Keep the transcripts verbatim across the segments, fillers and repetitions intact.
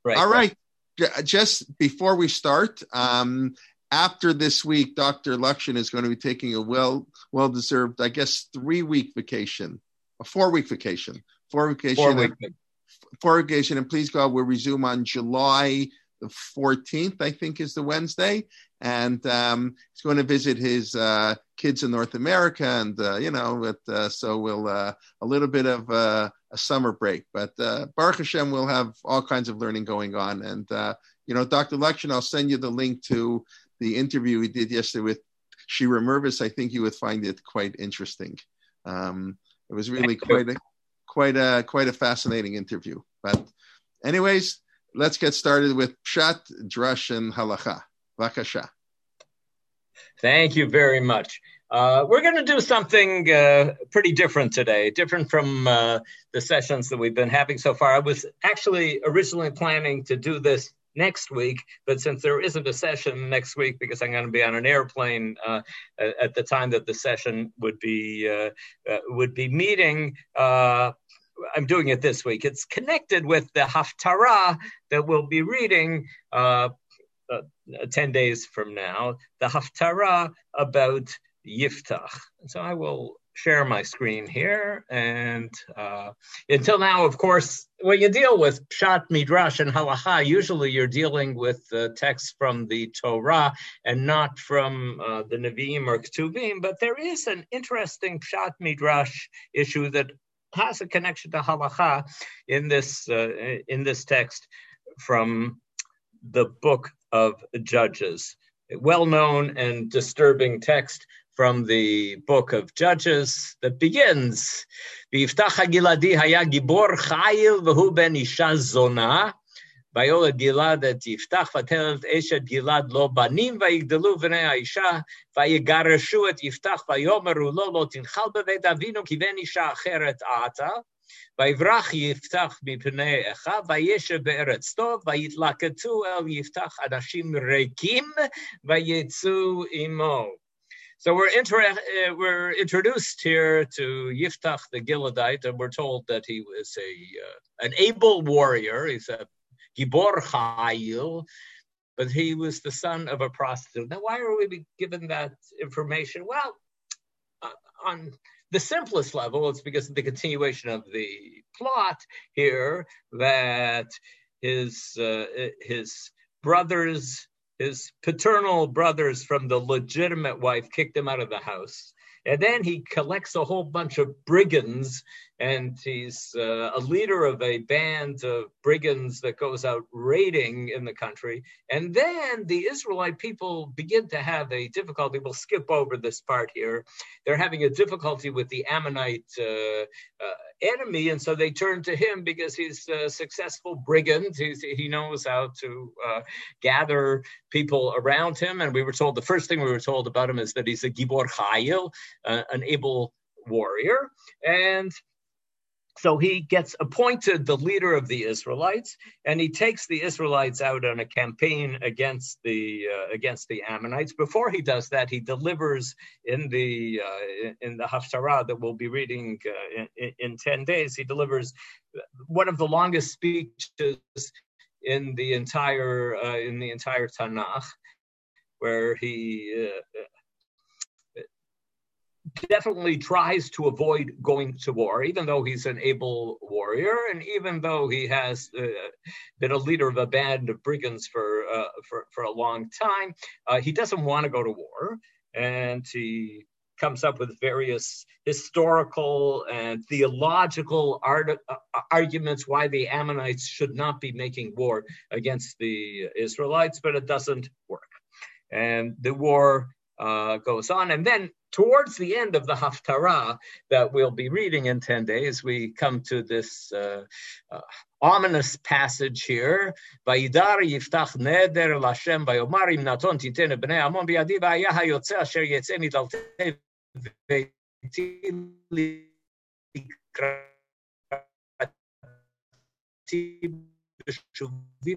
Right. All right. Just before we start, um, after this week, Doctor Lakshan is going to be taking a well, well-deserved, I guess, three-week vacation, a four-week vacation, four-week vacation, Four week. four-week vacation, and please God, we'll resume on July the fourteenth, I think, is the Wednesday, and um, he's going to visit his uh, kids in North America, and uh, you know, but, uh, so we'll uh, a little bit of uh, a summer break, but uh, Baruch Hashem, we'll have all kinds of learning going on, and uh, you know, Doctor Lakshan, I'll send you the link to the interview we did yesterday with Shira Mervis. I think you would find it quite interesting. Um, it was really quite a quite a quite a fascinating interview. But anyways, let's get started with Pshat, Drush, and Halacha. Vakasha. Thank you very much. Uh, we're going to do something uh, pretty different today, different from uh, the sessions that we've been having so far. I was actually originally planning to do this next week, but since there isn't a session next week because I'm going to be on an airplane uh, at the time that the session would be uh, uh, would be meeting, uh, I'm doing it this week. It's connected with the Haftarah that we'll be reading uh, uh, ten days from now, the Haftarah about Yiftach. So I will share my screen here. And uh, until now, of course, when you deal with Pshat, Midrash, and Halacha, usually you're dealing with uh, texts from the Torah and not from uh, the Nevi'im or Ketuvim. But there is an interesting Pshat, Midrash issue that has a connection to Halacha in this uh, in this text from the book of Judges. A well-known and disturbing text from the book of Judges that begins, V'yiftach HaGiladi haya gibor chayil v'hu ben isha zona, vayoled Gilad et Yiftach v'atelet eshet Gilad lo banim v'yigdalu v'nei ha'isha v'yigarashu et Yiftach v'yomeru lo lo tinchal b'vet avinu ki ben isha acheret ata, ויברח יפתח מפני אחיו, וישב בארץ טוב, ויתלקטו אל יפתח אנשים ריקים, ויצאו עמו. So we're, inter- uh, we're introduced here to Yiftach the Gileadite, and we're told that he was a uh, an able warrior. He's a Gibor Chayil, but he was the son of a prostitute. Now, why are we given that information? Well, uh, on the simplest level, it's because of the continuation of the plot here that his uh, his brothers, his paternal brothers from the legitimate wife kicked him out of the house. And then he collects a whole bunch of brigands, and he's uh, a leader of a band of brigands that goes out raiding in the country. And then the Israelite people begin to have a difficulty. We'll skip over this part here. They're having a difficulty with the Ammonite uh, uh, enemy, and so they turn to him because he's a successful brigand. He's, he knows how to uh, gather people around him. And we were told, the first thing we were told about him is that he's a Gibor Chayil, uh, an able warrior. And so he gets appointed the leader of the Israelites, and he takes the Israelites out on a campaign against the uh, against the Ammonites. Before he does that, he delivers in the uh, in the Haftarah that we'll be reading uh, in, in ten days. He delivers one of the longest speeches in the entire uh, in the entire Tanakh, where he Uh, definitely tries to avoid going to war, even though he's an able warrior, and even though he has uh, been a leader of a band of brigands for uh, for, for a long time. Uh, he doesn't want to go to war, and he comes up with various historical and theological art, uh, arguments why the Ammonites should not be making war against the Israelites, but it doesn't work. And the war uh, goes on, and then towards the end of the Haftarah that we'll be reading in ten days, we come to this uh, uh, ominous passage here. Vayidar Yiftach neder l'Hashem vayomar im naton titen b'nei Amon b'yadi v'haya hayotze asher yetzeh midaltei v'ti likrati b'shuvim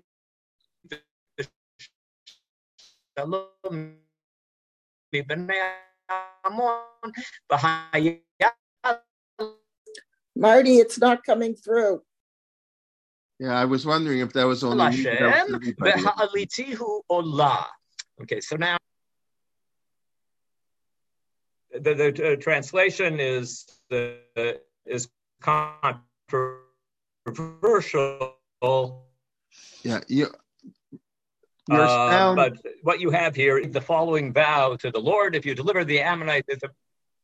v'shalom m'bnei Marty, it's not coming through. Yeah, I was wondering if that was only me, but that was everybody. Okay, so now the, the uh, translation is the uh, is controversial. Yeah, you. Uh, sound... But what you have here is the following vow to the Lord: if you deliver the Ammonites. A...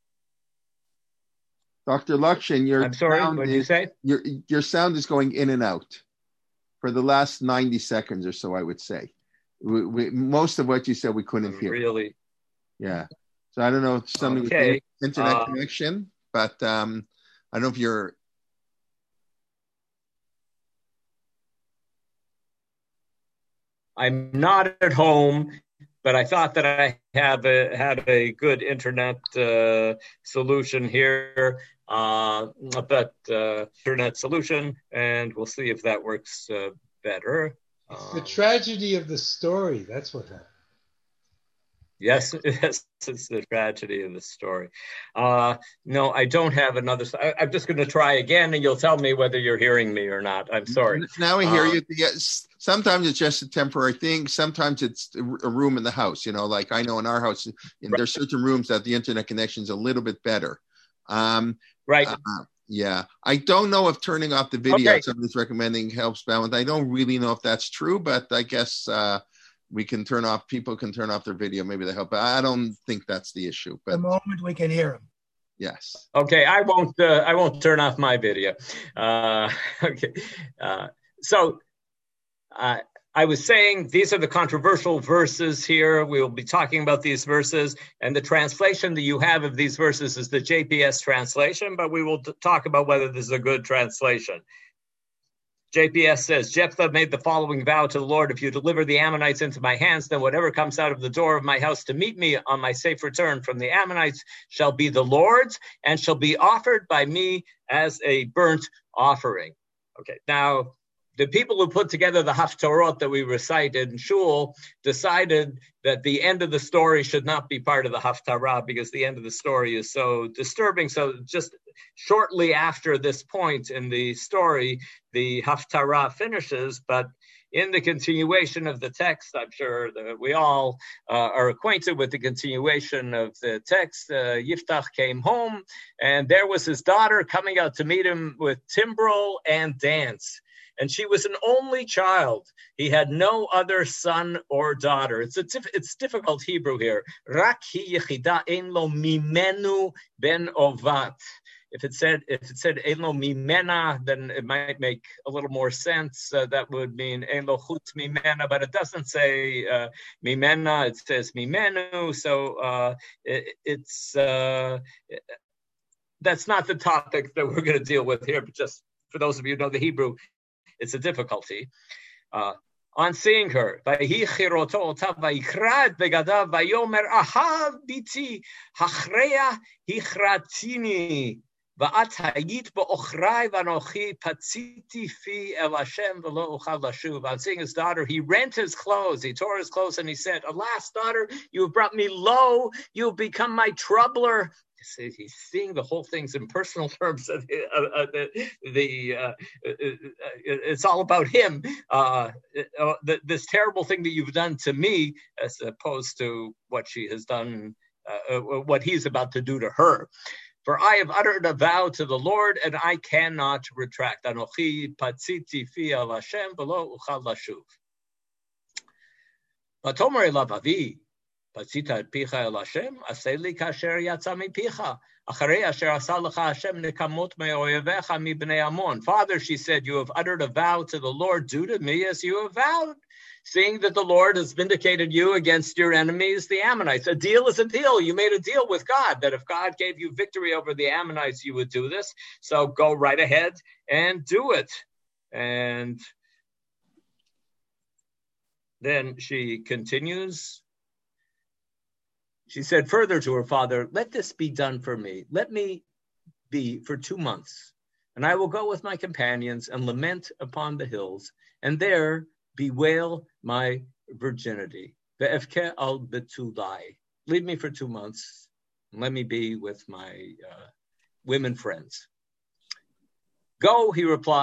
Doctor Lakshin, your I'm sorry. sound What did is, you say? Your your sound is going in and out for the last ninety seconds or so. I would say, we, we, most of what you said we couldn't hear. Really? Yeah. So I don't know if something okay. with the internet uh, connection, but um, I don't know if you're. I'm not at home, but I thought that I have a, had a good internet uh, solution here, uh, but uh, internet solution, and we'll see if that works uh, better. It's the tragedy of the story. That's what happened. Yes, yes, it's the tragedy of the story. Uh, no, I don't have another. I, I'm just going to try again, and you'll tell me whether you're hearing me or not. I'm sorry. Now I hear uh, you. Yes, sometimes it's just a temporary thing. Sometimes it's a room in the house. You know, like I know in our house, right. There's certain rooms that the internet connection is a little bit better. Um, right. Uh, yeah, I don't know if turning off the video, okay. somebody's recommending helps balance. I don't really know if that's true, but I guess uh, we can turn off, people can turn off their video. Maybe they help. I don't think that's the issue. But the moment we can hear them. Yes. Okay, I won't, uh, I won't turn off my video. Uh, okay, uh, so uh, I was saying these are the controversial verses here. We will be talking about these verses, and the translation that you have of these verses is the J P S translation, but we will t- talk about whether this is a good translation. J P S says, Jephthah made the following vow to the Lord: if you deliver the Ammonites into my hands, then whatever comes out of the door of my house to meet me on my safe return from the Ammonites shall be the Lord's and shall be offered by me as a burnt offering. Okay, now the people who put together the Haftarot that we recited in Shul decided that the end of the story should not be part of the Haftarah because the end of the story is so disturbing. So just shortly after this point in the story, the Haftarah finishes, but in the continuation of the text, I'm sure that we all uh, are acquainted with the continuation of the text. Uh, Yiftach came home, and there was his daughter coming out to meet him with timbrel and dance. And she was an only child. He had no other son or daughter. It's a diff- it's difficult Hebrew here. Rak hi yechida ein lo mimenu ben ovat. If it said if it said ein lo mimena, then it might make a little more sense. Uh, that would mean ein lo chutz mimena, but it doesn't say uh, mimena. It says mimenu. So uh, it, it's uh, that's not the topic that we're going to deal with here. But just for those of you who know the Hebrew, it's a difficulty. Uh, on seeing her, Vayhi chiroto otav vayikrat begadav vayomer ahav biti hachreya hichratini va'at hayit ba'ochrai vanochi patziti fi el Hashem v'lo uchal lashuv. On seeing his daughter, he rent his clothes, he tore his clothes, and he said, alas, daughter, you have brought me low, you have become my troubler. He's seeing the whole thing's in personal terms. Uh, uh, the, the uh, uh, it's all about him. Uh, uh, the, this terrible thing that you've done to me, as opposed to what she has done, uh, uh, what he's about to do to her. For I have uttered a vow to the Lord, and I cannot retract. Anochi patziti fi al Hashem v'lo uchal lashuv. Vatomer elav avi. פצית את פיך אל השם, עשה לי כאשר יצא מפיך. אחרי אשר עשה לך השם נקמות מאויביך מבני עמון. Father, she said, you have uttered a vow to the Lord, do to me as you have vowed. Seeing that the Lord has vindicated you against your enemies, the Ammonites. A deal is a deal. You made a deal with God that if God gave you victory over the Ammonites, you would do this. So go right ahead and do it. And then she continues. She said further to her father, let this be done for me. Let me be for two months, and I will go with my companions and lament upon the hills, and there bewail my virginity. Ve'evke al betulai. Leave me for two months, and let me be with my uh, women friends. Go, he replied,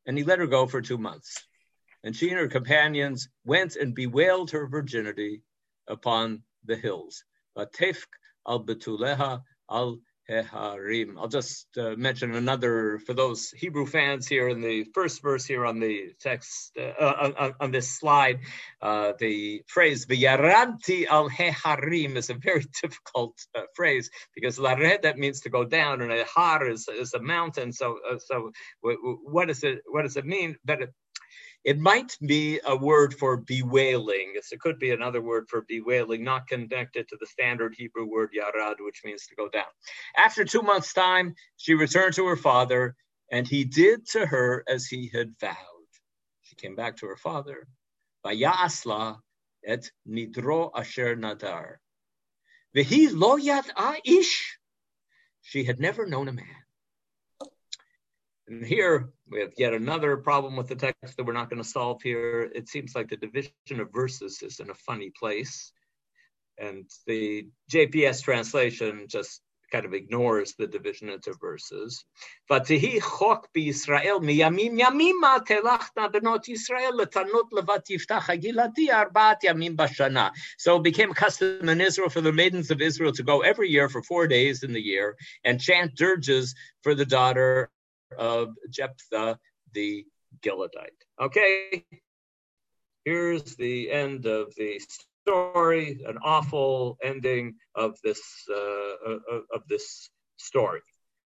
and he let her go for two months. And she and her companions went and bewailed her virginity upon the hills. Vatefk al betuleha al heharim. I'll just uh, mention another for those Hebrew fans here in the first verse here on the text, uh, on, on this slide. Uh, the phrase "V'yaradti al heharim" is a very difficult uh, phrase because lared, that means to go down, and a har is, is a mountain. So, uh, so w- w- what does it what does it mean? But it, It might be a word for bewailing. It could be another word for bewailing, not connected to the standard Hebrew word yarad, which means to go down. After two months' time, she returned to her father, and he did to her as he had vowed. She came back to her father. Vayasla et nidro asher nadar. Vehi lo yad'a ish. She had never known a man. And here we have yet another problem with the text that we're not going to solve here. It seems like the division of verses is in a funny place. And the J P S translation just kind of ignores the division into verses. Vatihi chok b'Yisrael miyamim yamima telachna benot Yisrael letanot levat yiftach hagilati arbaat yamim bashana. So it became a custom in Israel for the maidens of Israel to go every year for four days in the year and chant dirges for the daughter of Jephthah the Gileadite. Okay, here's the end of the story, an awful ending of this uh, of, of this story.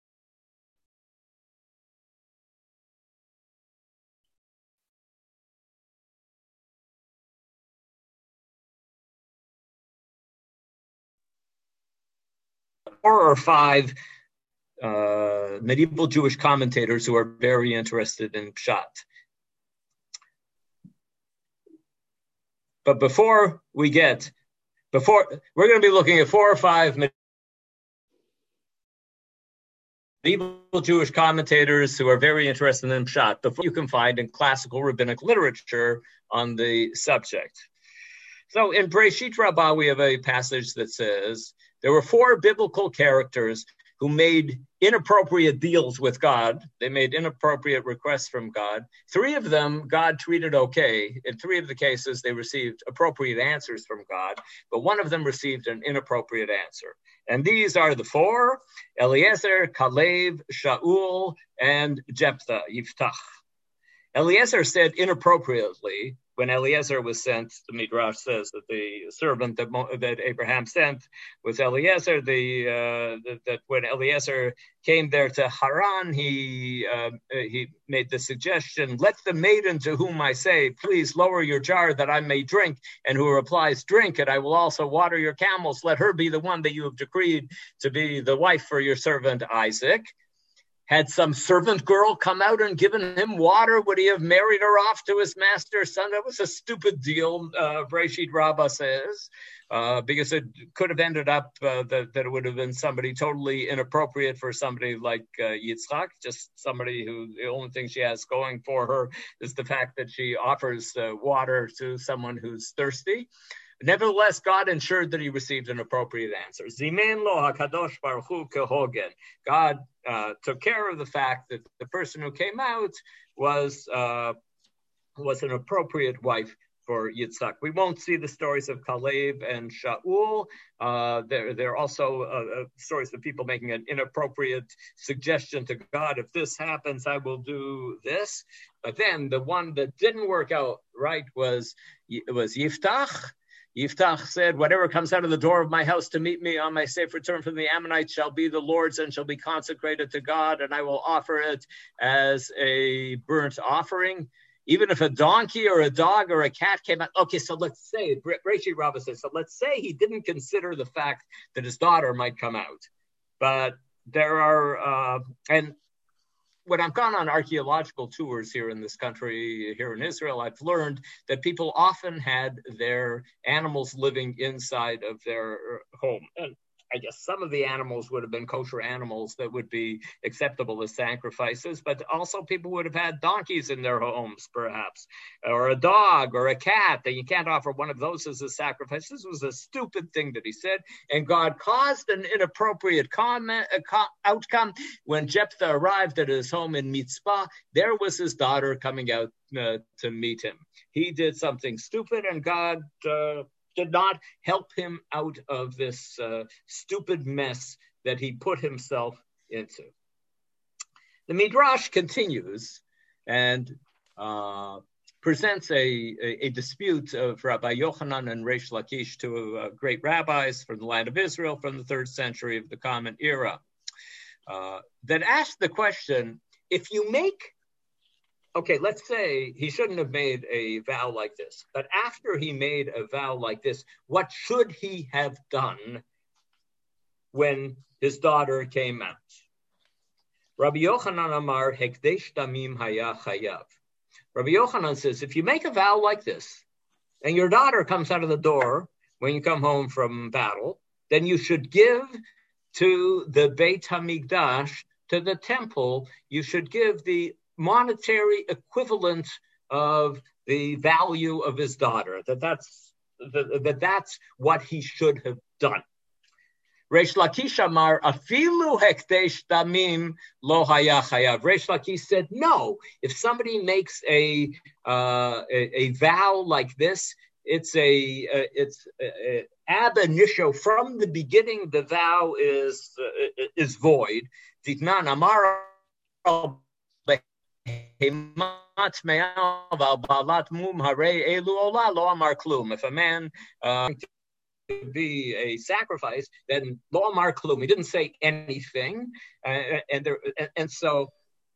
Four or five Uh, medieval Jewish commentators who are very interested in Pshat. But before we get, before we're going to be looking at four or five medieval Jewish commentators who are very interested in Pshat, before you can find in classical rabbinic literature on the subject. So in Breshit Rabbah, we have a passage that says, there were four biblical characters who made inappropriate deals with God. They made inappropriate requests from God. Three of them, God treated okay. In three of the cases, they received appropriate answers from God, but one of them received an inappropriate answer. And these are the four: Eliezer, Kalev, Shaul, and Jephthah, Yiftach. Eliezer said inappropriately, when Eliezer was sent, the Midrash says that the servant that, that Abraham sent was Eliezer. The, uh, the, that when Eliezer came there to Haran, he uh, he made the suggestion, let the maiden to whom I say, please lower your jar that I may drink, and who replies, drink, and I will also water your camels. Let her be the one that you have decreed to be the wife for your servant Isaac. Had some servant girl come out and given him water, would he have married her off to his master's son? That was a stupid deal, uh, Breshit Rabbah says, uh, because it could have ended up uh, that, that it would have been somebody totally inappropriate for somebody like uh, Yitzchak, just somebody who the only thing she has going for her is the fact that she offers uh, water to someone who's thirsty. Nevertheless, God ensured that he received an appropriate answer. Zimen lo hakadosh baruch hu kehogen. God uh, took care of the fact that the person who came out was uh, was an appropriate wife for Yitzhak. We won't see the stories of Kalev and Shaul. Uh, there, there are also uh, uh, stories of people making an inappropriate suggestion to God. If this happens, I will do this. But then the one that didn't work out right was was Yiftach. Yiftach said, whatever comes out of the door of my house to meet me on my safe return from the Ammonites shall be the Lord's and shall be consecrated to God, and I will offer it as a burnt offering. Even if a donkey or a dog or a cat came out. Okay, so let's say, Breshit Rabbah says, so let's say he didn't consider the fact that his daughter might come out. But there are, uh, and when I've gone on archaeological tours here in this country, here in Israel, I've learned that people often had their animals living inside of their home. And I guess some of the animals would have been kosher animals that would be acceptable as sacrifices, but also people would have had donkeys in their homes, perhaps, or a dog or a cat, and you can't offer one of those as a sacrifice. This was a stupid thing that he said, and God caused an inappropriate comment, uh, co- outcome. When Jephthah arrived at his home in Mitzpah, there was his daughter coming out uh, to meet him. He did something stupid, and God uh, did not help him out of this uh, stupid mess that he put himself into. The Midrash continues and uh, presents a, a, a dispute of Rabbi Yochanan and Reish Lakish, two uh, great rabbis from the land of Israel from the third century of the Common Era, uh, that asked the question, if you make Okay, let's say he shouldn't have made a vow like this, but after he made a vow like this, what should he have done when his daughter came out? Rabbi Yochanan Amar, Hekdesh Damim Haya Chayav. Rabbi Yochanan says, if you make a vow like this, and your daughter comes out of the door when you come home from battle, then you should give to the Beit HaMikdash, to the temple, you should give the monetary equivalent of the value of his daughter, that that's, that, that that's what he should have done. Reish Lakish Amar, afilu hekdesh damim lo haya chayav. Reish Lakish said, no, if somebody makes a, uh, a, a vow like this, it's a, uh, it's a, a ab initio, from the beginning, the vow is, uh, is void. Ditnan Amar, if a man uh, be a sacrifice, then lo amar klum. He didn't say anything, uh, and there, and, and so,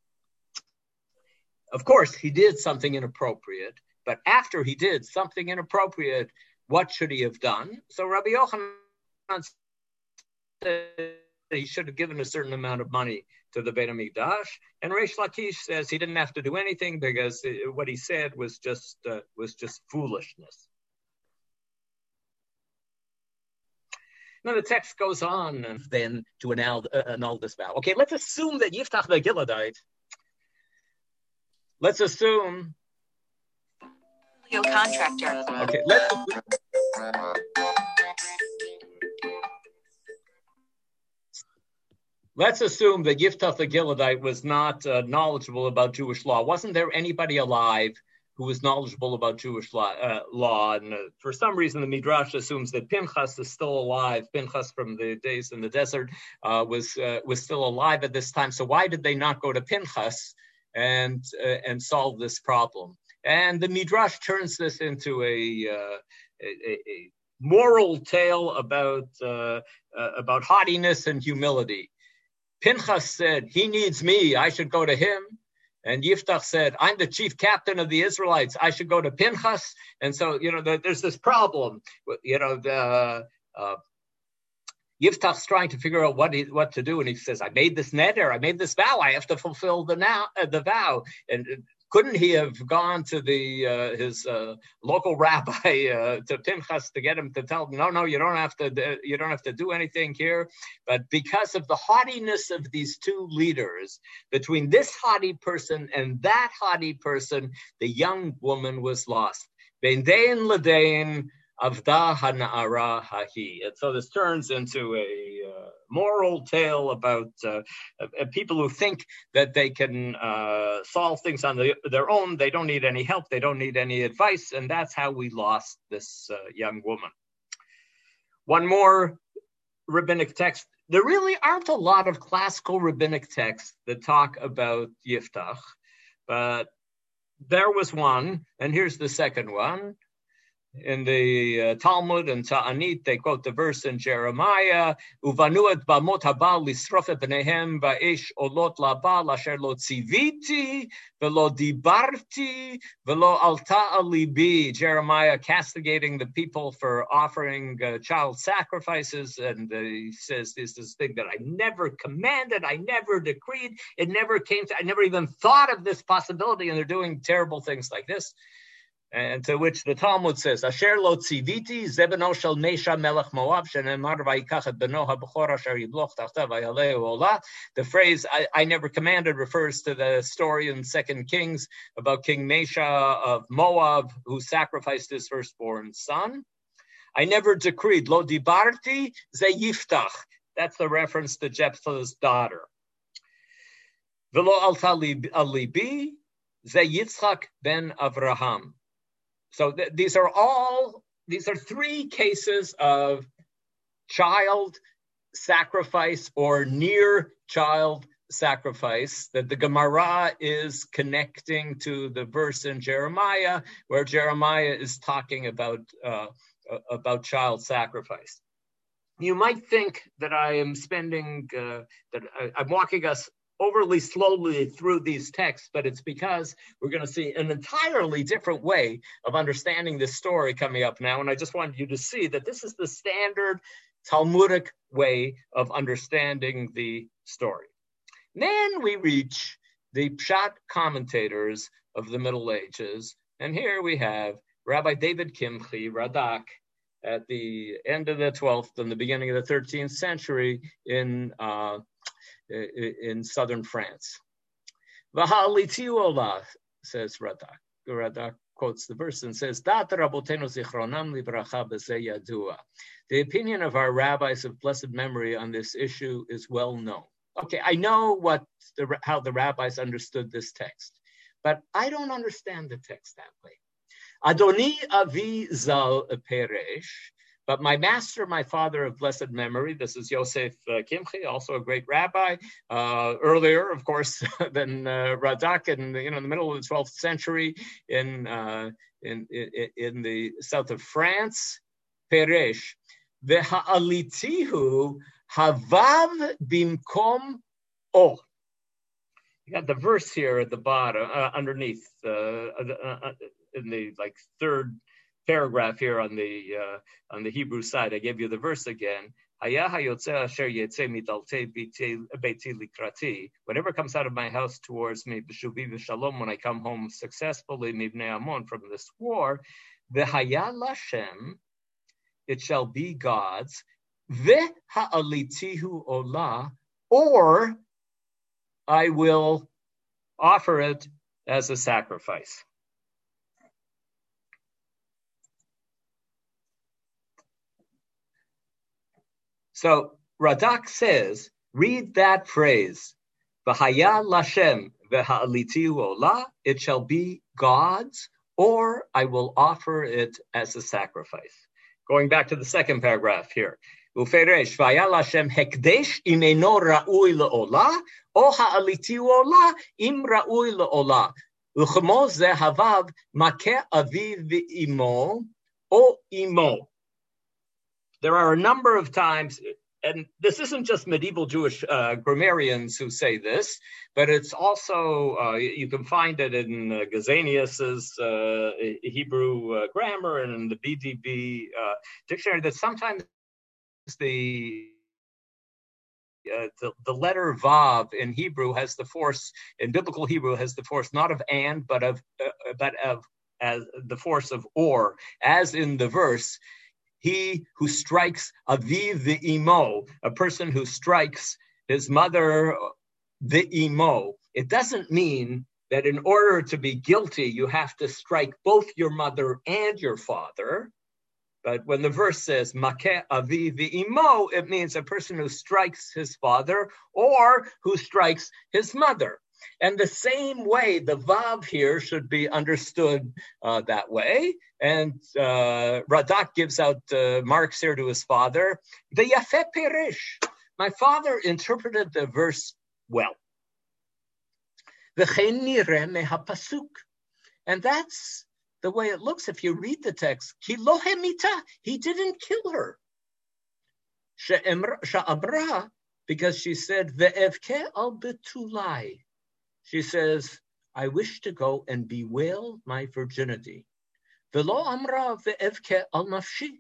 of course, he did something inappropriate. But after he did something inappropriate, what should he have done? So Rabbi Yochanan said he should have given a certain amount of money to the Beit HaMikdash, and Reish Lakish says he didn't have to do anything because it, what he said was just uh, was just foolishness. Now the text goes on and then to annul, uh, annul this vow. Okay, let's assume that Yiftach the Gileadite. Let's assume. Contractor. Okay, let's. Let's assume that Yiftach the Gileadite was not uh, knowledgeable about Jewish law. Wasn't there anybody alive who was knowledgeable about Jewish law? Uh, law? And uh, for some reason, the Midrash assumes that Pinchas is still alive. Pinchas from the days in the desert uh, was uh, was still alive at this time. So why did they not go to Pinchas and uh, and solve this problem? And the Midrash turns this into a uh, a, a moral tale about uh, uh, about haughtiness and humility. Pinchas said, he needs me, I should go to him. And Yiftach said, I'm the chief captain of the Israelites, I should go to Pinchas. And so, you know, the, there's this problem. You know, the uh, Yiftach's trying to figure out what he, what to do. And he says, I made this neder, I made this vow, I have to fulfill the, now, uh, the vow. And uh, couldn't he have gone to the uh, his uh, local rabbi uh, to Pinchas to get him to tell him, no, no, you don't have to, you don't have to do anything here. But because of the haughtiness of these two leaders, between this haughty person and that haughty person, the young woman was lost. Bein dein ledein avda hana'ara hahi. And so this turns into a uh, moral tale about uh, uh, people who think that they can uh, solve things on the, their own. They don't need any help. They don't need any advice. And that's how we lost this uh, young woman. One more rabbinic text. There really aren't a lot of classical rabbinic texts that talk about Yiftach, but there was one, and here's the second one. In the uh, Talmud and Ta'anit, they quote the verse in Jeremiah, Uvanu et bamot habal lisrof et bneihem ba'esh olot labal asher lo tziviti velo dibarti velo alta alibi. Jeremiah castigating the people for offering uh, child sacrifices, and uh, he says this is thing that I never commanded, I never decreed, it never came to, I never even thought of this possibility, and they're doing terrible things like this. And to which the Talmud says, Asher lo tziviti zebeno shel Mesha melech Moab shenemar vayikach et beno habechor asher yibloch tachtav vayaleu olah. The phrase I, I never commanded refers to the story in Second Kings about King Mesha of Moab who sacrificed his firstborn son. I never decreed lo dibarti ze yiftach. That's the reference to Jephthah's daughter. Velo alta alibi ze Yitzchak ben Avraham. So th- these are all, these are three cases of child sacrifice or near child sacrifice that the Gemara is connecting to the verse in Jeremiah, where Jeremiah is talking about, uh, about child sacrifice. You might think that I am spending, uh, that I, I'm walking us overly slowly through these texts, but it's because we're going to see an entirely different way of understanding this story coming up now. And I just wanted you to see that this is the standard Talmudic way of understanding the story. Then we reach the Pshat commentators of the Middle Ages. And here we have Rabbi David Kimchi, Radak, at the end of the twelfth and the beginning of the thirteenth century in uh, in southern France. V'ha'alitiu olah, says Radak. Radak quotes the verse and says, Dat rabotenu zichronam libracha b'zeh yadua. The opinion of our rabbis of blessed memory on this issue is well known. Okay, I know what the, how the rabbis understood this text, but I don't understand the text that way. Adoni avi zal peresh, but my master, my father of blessed memory, this is Yosef uh, Kimchi, also a great rabbi, uh, earlier, of course, than uh, Radak, in you know in the middle of the twelfth century in uh, in, in in the south of France. Peresh v'ha'alitihu havav bimkom o. You got the verse here at the bottom, uh, underneath, uh, uh, in the like third paragraph here on the uh, on the Hebrew side. I gave you the verse again. Whatever comes out of my house towards me, when I come home successfully from this war, it shall be God's, or I will offer it as a sacrifice. So Radak says, read that phrase, V'haya Lashem v'ha'alitiu olah, it shall be God's, or I will offer it as a sacrifice. Going back to the second paragraph here. Uferesh, V'haya Lashem hekdesh im eino ra'ui le'olah, o ha'alitiu olah im ra'ui le'olah. Uchmo ze havav makeh aviv v'imo, o imo. There are a number of times, and this isn't just medieval Jewish uh, grammarians who say this, but it's also, uh, you can find it in uh, Gesenius's uh, Hebrew uh, grammar and in the B D B uh, dictionary, that sometimes the, uh, the the letter Vav in Hebrew has the force, in biblical Hebrew has the force not of and, but of, uh, but of as the force of or, as in the verse, he who strikes aviv v'imo, a person who strikes his mother v'imo. It doesn't mean that in order to be guilty, you have to strike both your mother and your father. But when the verse says makeh aviv v'imo, it means a person who strikes his father or who strikes his mother. And the same way, the Vav here should be understood uh, that way. And uh, Radak gives out uh, marks here to his father. The Yafeh Perish. My father interpreted the verse well. And that's the way it looks if you read the text. Ki lo hemita, he didn't kill her. She'amra, because she said, ve'evke al betulai. She says, I wish to go and bewail my virginity. Velo amra ve'evke al nafshi.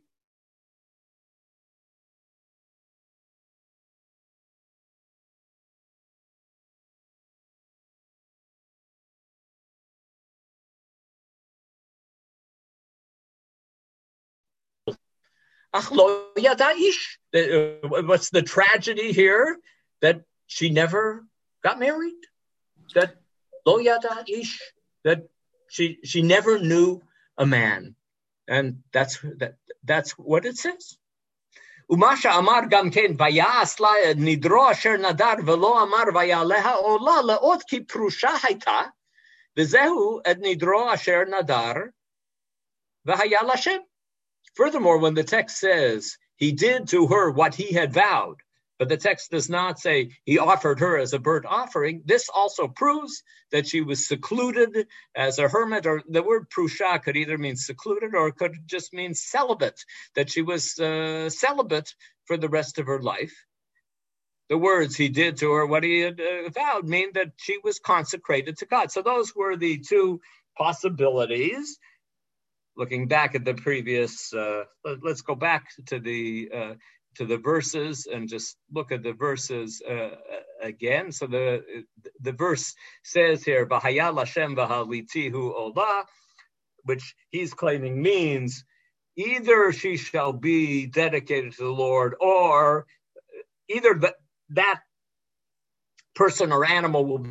Ach lo yada ish. What's the tragedy here? That she never got married. That lo yada ish. That she she never knew a man, and that's that. That's what it says. Umasha amar gam ken vayas la nidro asher nadar velo amar vayaleha ola leot ki prusha hayta v'zehu et nidro asher nadar v'haya lashem. Furthermore, when the text says he did to her what he had vowed, but the text does not say he offered her as a burnt offering, this also proves that she was secluded as a hermit, or the word prusha could either mean secluded or it could just mean celibate, that she was uh, celibate for the rest of her life. The words he did to her what he had uh, vowed mean that she was consecrated to God. So those were the two possibilities. Looking back at the previous, uh, let, let's go back to the uh, to the verses and just look at the verses uh, again. So the the verse says here, "V'haya Lashem v'halitihu olah," which he's claiming means either she shall be dedicated to the Lord, or either that that person or animal will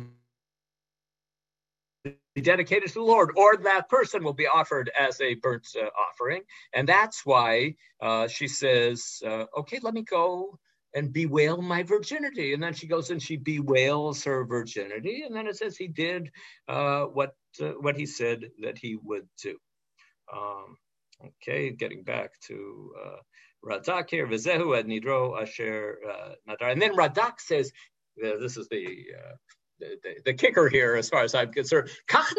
be dedicated to the Lord, or that person will be offered as a burnt uh, offering. And that's why uh, she says, uh, okay, let me go and bewail my virginity. And then she goes and she bewails her virginity. And then it says he did uh, what uh, what he said that he would do. Um, okay, getting back to uh, Radak here, V'zehu ad nidro asher nadar. And then Radak says, uh, this is the... Uh, The, the, the kicker here, as far as I'm concerned, that's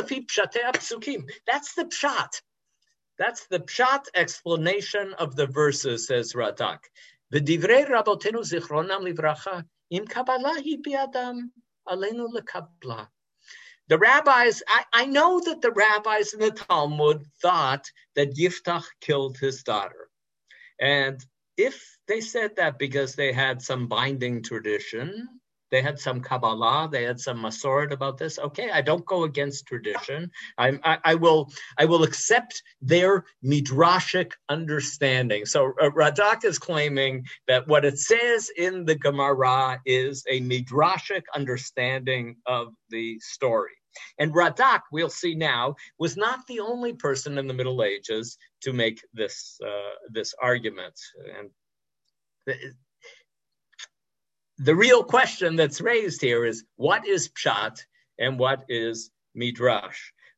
the pshat. That's the pshat explanation of the verses, says Radak. V'divrei rabotenu zichronam livracha im kabbalah hi biadam aleinu lekabla. The rabbis, I, I know that the rabbis in the Talmud thought that Yiftach killed his daughter. And if they said that because they had some binding tradition, they had some Kabbalah, they had some Masoret about this. Okay, I don't go against tradition. I'm, I, I will I will accept their midrashic understanding. So uh, Radak is claiming that what it says in the Gemara is a midrashic understanding of the story. And Radak, we'll see now, was not the only person in the Middle Ages to make this uh, this argument. And the, The real question that's raised here is, what is pshat and what is midrash?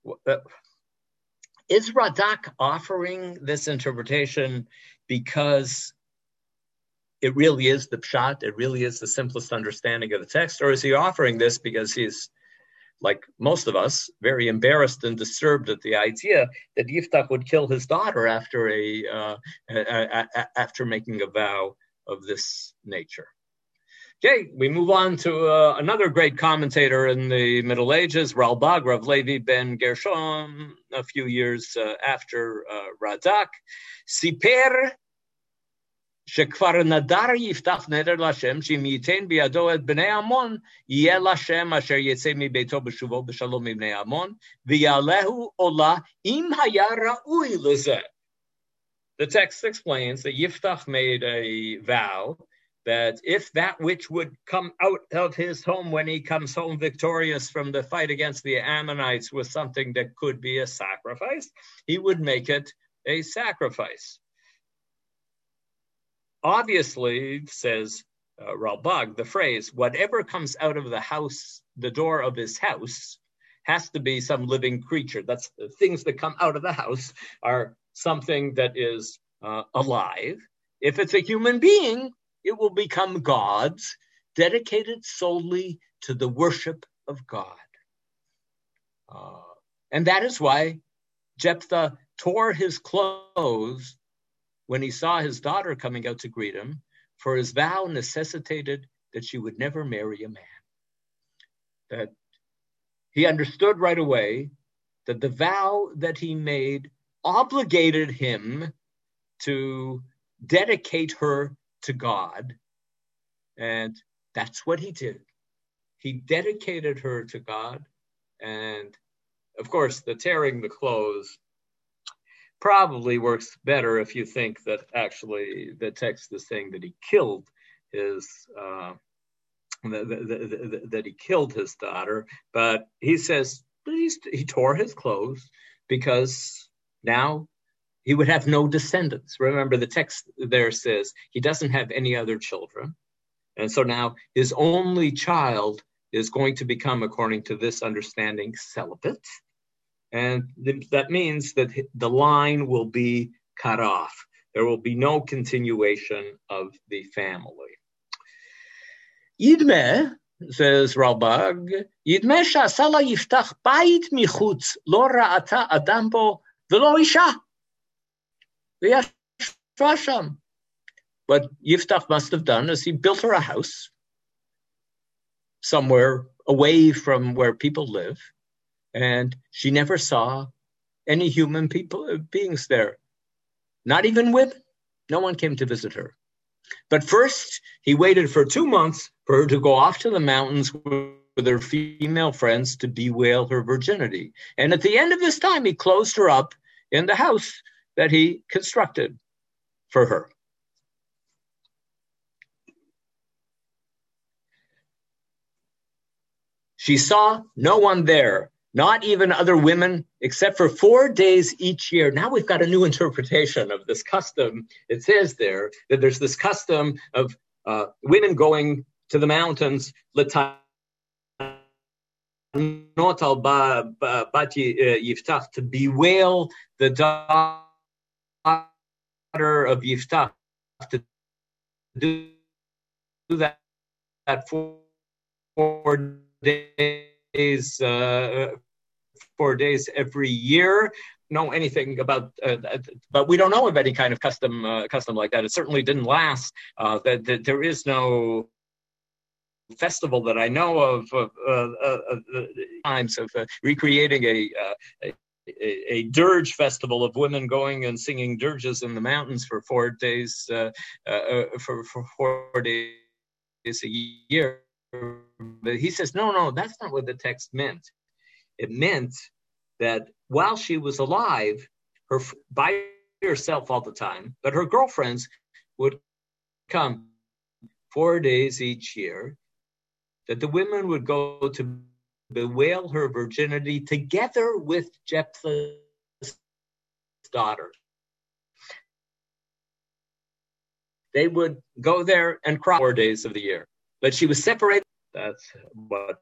Is Radak offering this interpretation because it really is the pshat, it really is the simplest understanding of the text, or is he offering this because he's, like most of us, very embarrassed and disturbed at the idea that Yiftach would kill his daughter after a, uh, a, a, a after making a vow of this nature? Okay, we move on to uh, another great commentator in the Middle Ages, Ralbag, Rav Levi ben Gershom, a few years uh, after uh, Radak. Siper shekvar nadar yiftach neder Lashem, she'im yitain biyado et bnei Amon, yeh Lashem asher yetzei mibeito b'shuvo b'shalom mibnei Amon, v'yalehu olah im haya ra'ui lezeh. The text explains that Yiftach made a vow that if that which would come out of his home when he comes home victorious from the fight against the Ammonites was something that could be a sacrifice, he would make it a sacrifice. Obviously, says uh, Ralbag, the phrase, whatever comes out of the house, the door of his house, has to be some living creature. That's the things that come out of the house are something that is uh, alive. If it's a human being, it will become God's, dedicated solely to the worship of God. Uh, and that is why Jephthah tore his clothes when he saw his daughter coming out to greet him, for his vow necessitated that she would never marry a man. That he understood right away that the vow that he made obligated him to dedicate her to God, and that's what he did. He dedicated her to God, and of course, the tearing the clothes probably works better if you think that actually the text is saying that he killed his uh, that, that, that he killed his daughter, but he says he's, he tore his clothes because now he would have no descendants. Remember, the text there says he doesn't have any other children, and so now his only child is going to become, according to this understanding, celibate. And th- that means that the line will be cut off. There will be no continuation of the family. Yidmeh, says Ralbag, Yidmeh sha'asala yiftach bayit michutz lo ra'ata adam bo v'lo isha. V'yashva sham. What Yiftach must have done is he built her a house somewhere away from where people live, and she never saw any human people beings there, not even women. No one came to visit her. But first, he waited for two months for her to go off to the mountains with her female friends to bewail her virginity. And at the end of this time, he closed her up in the house that he constructed for her. She saw no one there, not even other women, except for four days each year. Now we've got a new interpretation of this custom. It says there that there's this custom of uh, women going to the mountains, to bewail the daughter of Yiftach, to do that for four days, uh, four days every year. Know anything about, uh, but we don't know of any kind of custom, uh, custom like that. It certainly didn't last. Uh, that, that there is no festival that I know of, of uh, uh, uh, times of uh, recreating a, uh, a a dirge festival of women going and singing dirges in the mountains for four days, uh, uh, for for four days a year. But he says, no, no, that's not what the text meant. It meant that while she was alive, her by herself all the time, but her girlfriends would come four days each year, that the women would go to bewail her virginity together with Jephthah's daughter. They would go there and cry four days of the year. But she was separated. That's what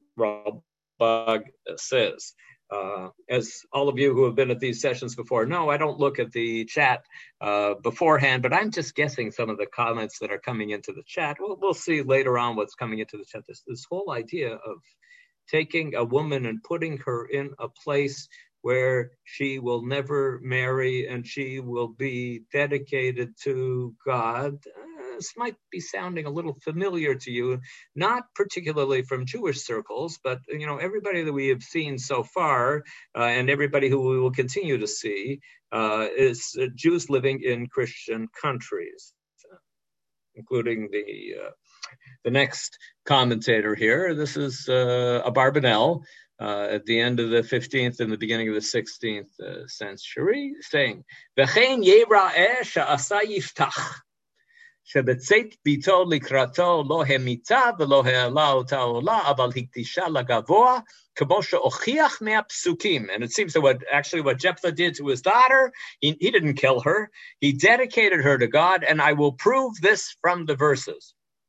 Ralbag says. Uh, as all of you who have been at these sessions before know, I don't look at the chat uh, beforehand, but I'm just guessing some of the comments that are coming into the chat. We'll, we'll see later on what's coming into the chat. This, this whole idea of taking a woman and putting her in a place where she will never marry and she will be dedicated to God. Uh, this might be sounding a little familiar to you, not particularly from Jewish circles, but you know, everybody that we have seen so far, uh, and everybody who we will continue to see, uh, is uh, Jews living in Christian countries, uh, including the uh, the next commentator here. This is uh, Abarbanel. Uh, at the end of the fifteenth and the beginning of the sixteenth uh, century, saying, "V'chein Yera'eh she'asa Yiftach, shebetzeit bito likrato lo hemita v'lo he'ala ota ola, aval hiktisha lagavoa, kamo she'ochiach me'apsukim." And it seems that what actually what Jephthah did to his daughter, he, he didn't kill her. He dedicated her to God, and I will prove this from the verses.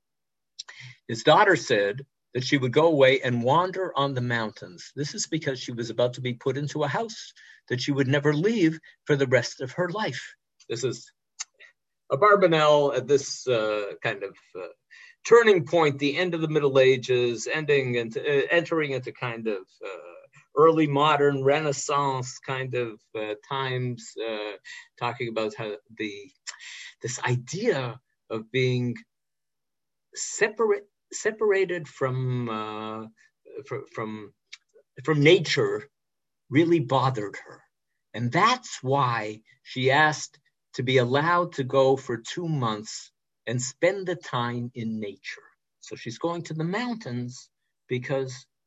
His daughter said that she would go away and wander on the mountains. This is because she was about to be put into a house that she would never leave for the rest of her life. This is Abarbanel at this uh, kind of uh, turning point, the end of the Middle Ages, ending into, uh, entering into kind of uh, early modern Renaissance kind of uh, times, uh, talking about how the this idea of being separate. separated from, uh, from, from nature really bothered her. And that's why she asked to be allowed to go for two months and spend the time in nature. So she's going to the mountains because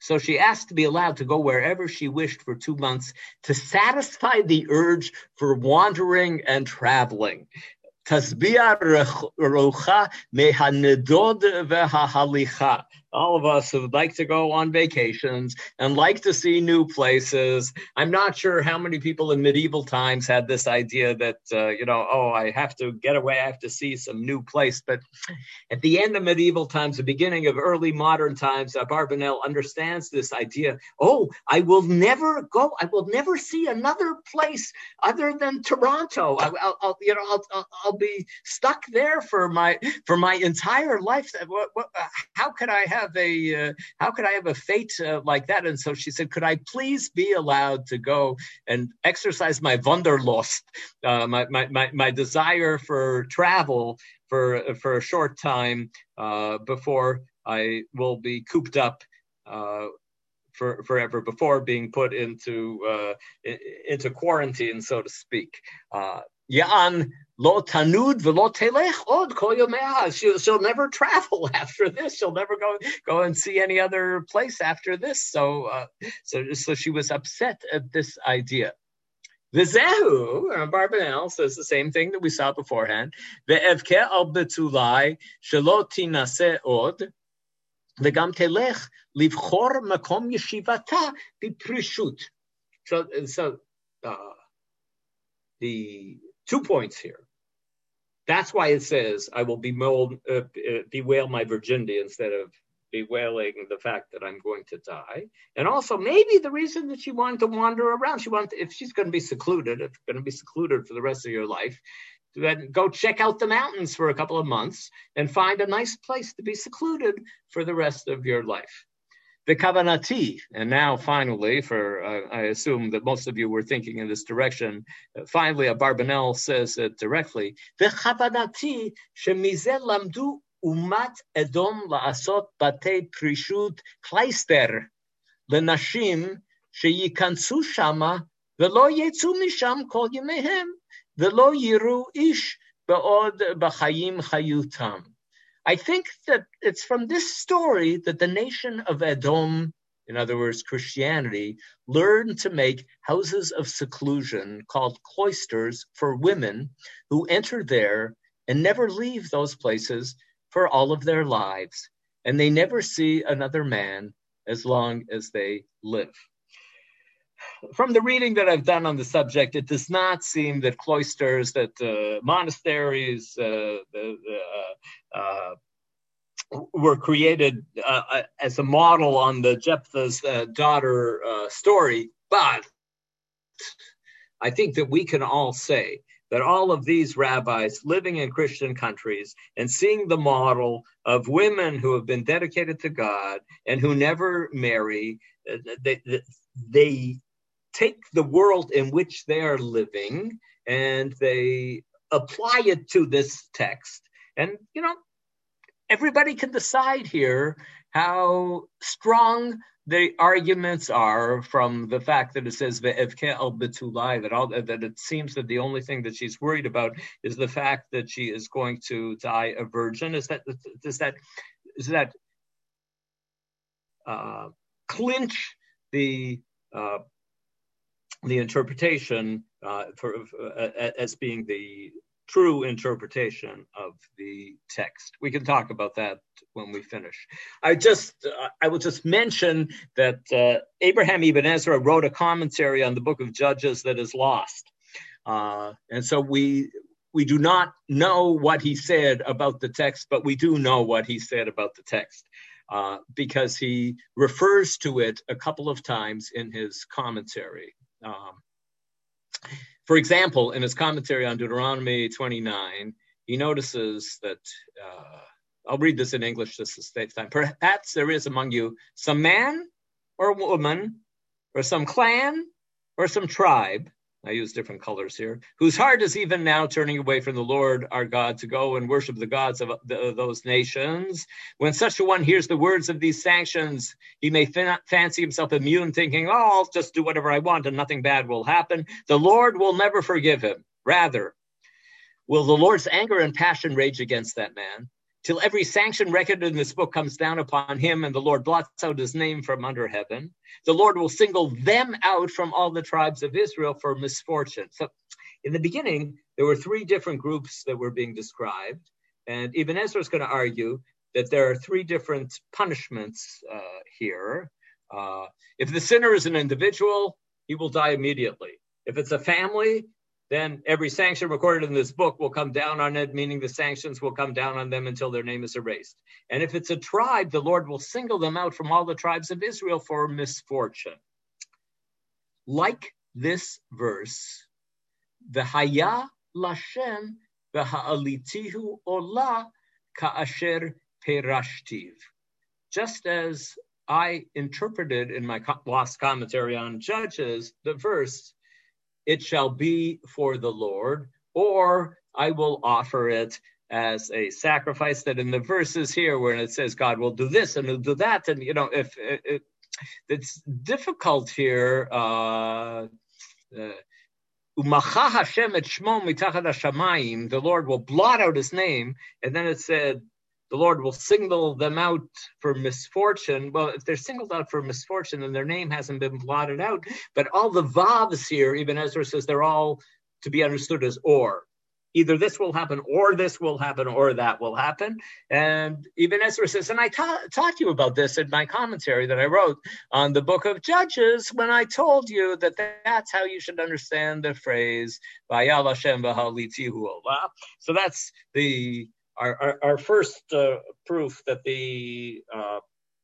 So she asked to be allowed to go wherever she wished for two months to satisfy the urge for wandering and traveling. Tasbia rocha mehanedod vehahalicha. All of us who would like to go on vacations and like to see new places. I'm not sure how many people in medieval times had this idea that, uh, you know, oh, I have to get away, I have to see some new place. But at the end of medieval times, the beginning of early modern times, uh, Barbanel understands this idea. Oh, I will never go, I will never see another place other than Toronto. I, I'll, I'll, you know, I'll, I'll, I'll be stuck there for my for my entire life. What, what, how could I have a uh, how could I have a fate uh, like that? And so she said, could I please be allowed to go and exercise my Wanderlust, uh, my, my my my desire for travel for for a short time uh, before I will be cooped up uh, for forever, before being put into uh, into quarantine, so to speak. Uh, Ya'an lo tanud v'lo telech od kol yomea. She'll, she'll never travel after this. She'll never go go and see any other place after this. So, uh, so, so she was upset at this idea. V'zehu, uh, Barbanel says the same thing that we saw beforehand. Ve'evke al betulai shelo tinaseh od v'gam telech livchor makom yeshivata b'prishut. So, so uh, the two points here. That's why it says, I will bemoan, uh, bewail my virginity instead of bewailing the fact that I'm going to die. And also maybe the reason that she wanted to wander around, she wanted, to, if she's going to be secluded, if you're going to be secluded for the rest of your life, then go check out the mountains for a couple of months and find a nice place to be secluded for the rest of your life. The kavanati, and now finally, for uh, I assume that most of you were thinking in this direction, uh, finally, a Barbanel says it directly, the kavanati shemize lamdu umat edom laasot batei prishut kleister lenashim sheyikansu shama velo yetzu misham kol yemehem velo yiru ish beod b'chayim chayutam. I think that it's from this story that the nation of Edom, in other words, Christianity, learned to make houses of seclusion called cloisters for women who enter there and never leave those places for all of their lives. And they never see another man as long as they live. From the reading that I've done on the subject, it does not seem that cloisters, that uh, monasteries, uh, the, uh, uh, were created uh, as a model on the Jephthah's uh, daughter uh, story. But I think that we can all say that all of these rabbis living in Christian countries and seeing the model of women who have been dedicated to God and who never marry, they, they take the world in which they are living and they apply it to this text. And, you know, everybody can decide here how strong the arguments are from the fact that it says ve'evke al betulai, that all that it seems that the only thing that she's worried about is the fact that she is going to die a virgin. Is that does that is that uh, clinch the uh, the interpretation uh, for uh, as being the true interpretation of the text? We can talk about that when we finish. I just, uh, I will just mention that uh, Abraham Ibn Ezra wrote a commentary on the book of Judges that is lost. Uh, and so we, we do not know what he said about the text, but we do know what he said about the text uh, because he refers to it a couple of times in his commentary. Um, For example, in his commentary on Deuteronomy twenty-nine, he notices that, uh, I'll read this in English just to save time. Perhaps there is among you some man or woman or some clan or some tribe, I use different colors here, whose heart is even now turning away from the Lord our God to go and worship the gods of the, those nations. When such a one hears the words of these sanctions, he may fin- fancy himself immune, thinking, oh, I'll just do whatever I want and nothing bad will happen. The Lord will never forgive him. Rather, will the Lord's anger and passion rage against that man? till every sanction recorded in this book comes down upon him and the Lord blots out his name from under heaven. The Lord will single them out from all the tribes of Israel for misfortune. So in the beginning, there were three different groups that were being described. And Ibn Ezra is going to argue that there are three different punishments uh, here. Uh, if the sinner is an individual, he will die immediately. If it's a family, then every sanction recorded in this book will come down on it, meaning the sanctions will come down on them until their name is erased. And if it's a tribe, the Lord will single them out from all the tribes of Israel for misfortune. Like this verse, V'haya Lashem v'ha'alitihu ola ka'asher perashtiv. Just as I interpreted in my lost commentary on Judges, the verse, it shall be for the Lord, or I will offer it as a sacrifice. That in the verses here where it says God will do this and he'll do that, and you know, if it, it, it's difficult here, uh, uh, the Lord will blot out his name, and then it said, the Lord will single them out for misfortune. Well, if they're singled out for misfortune, then their name hasn't been blotted out. But all the vavs here, even Ezra says, they're all to be understood as or. Either this will happen, or this will happen, or that will happen. And even Ezra says, and I ta- taught you about this in my commentary that I wrote on the book of Judges when I told you that that's how you should understand the phrase, Vayal Hashem v'halitihu olah. So that's the... Our, our, our first uh, proof that the uh,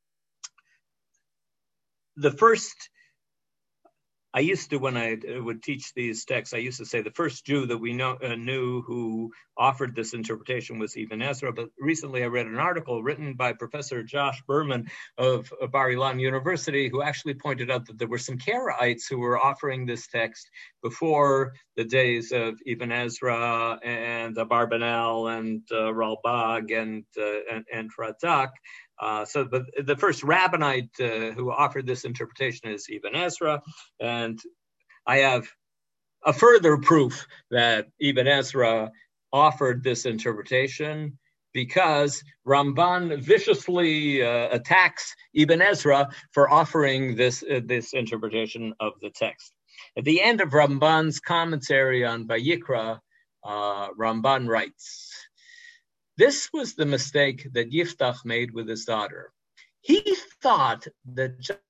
the first, I used to, when I would teach these texts, I used to say the first Jew that we know, uh, knew who offered this interpretation was Ibn Ezra. But recently I read an article written by Professor Josh Berman of Bar Ilan University, who actually pointed out that there were some Karaites who were offering this text before the days of Ibn Ezra and Abarbanel and uh, Ralbag and, uh, and, and Radak. Uh, so the, the first rabbinite uh, who offered this interpretation is Ibn Ezra, and I have a further proof that Ibn Ezra offered this interpretation because Ramban viciously uh, attacks Ibn Ezra for offering this, uh, this interpretation of the text. At the end of Ramban's commentary on Vayikra, uh, Ramban writes, this was the mistake that Yiftach made with his daughter. He thought that just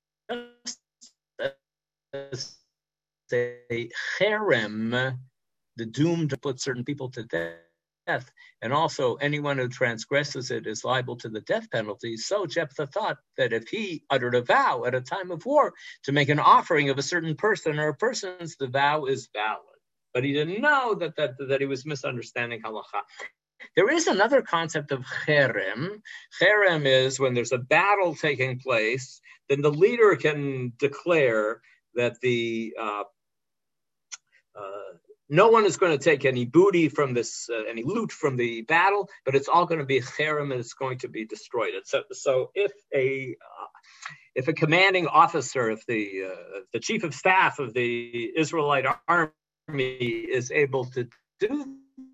as a cherem, the doom to put certain people to death, and also anyone who transgresses it is liable to the death penalty, so Jephthah thought that if he uttered a vow at a time of war to make an offering of a certain person or persons, the vow is valid. But he didn't know that, that, that he was misunderstanding halacha. There is another concept of cherem. Cherem is when there's a battle taking place, then the leader can declare that the uh, uh, no one is going to take any booty from this, uh, any loot from the battle, but it's all going to be cherem and it's going to be destroyed. So, so if a uh, if a commanding officer, if the uh, the chief of staff of the Israelite army is able to do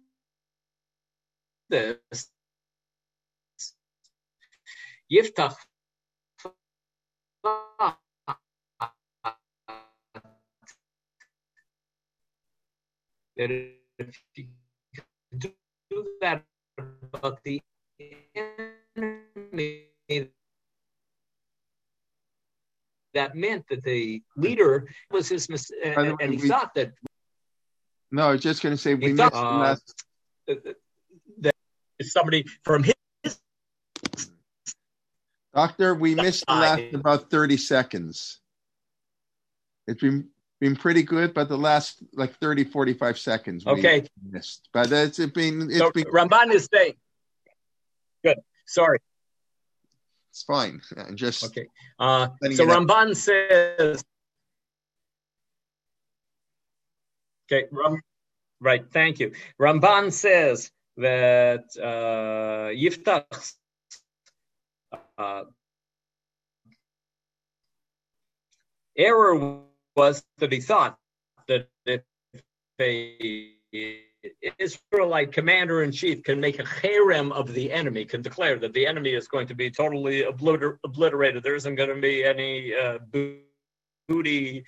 this, Yiftach that if you do that about the enemy, that meant that the leader was his mis- and, way, and he we, thought that. No, I was just going to say we thought, missed uh, the last. That somebody from his Doctor, we missed the last about thirty seconds. It's been been pretty good, but the last like thirty, forty-five seconds we okay. missed. But it's been it's so been Ramban is saying good. Sorry. It's fine. Just okay. Uh, so Ramban out. says okay, Ram, right, thank you. Ramban says that uh, Yiftach's uh, error was that he thought that if a Israelite commander-in-chief can make a cherem of the enemy, can declare that the enemy is going to be totally obliter- obliterated. There isn't going to be any uh, booty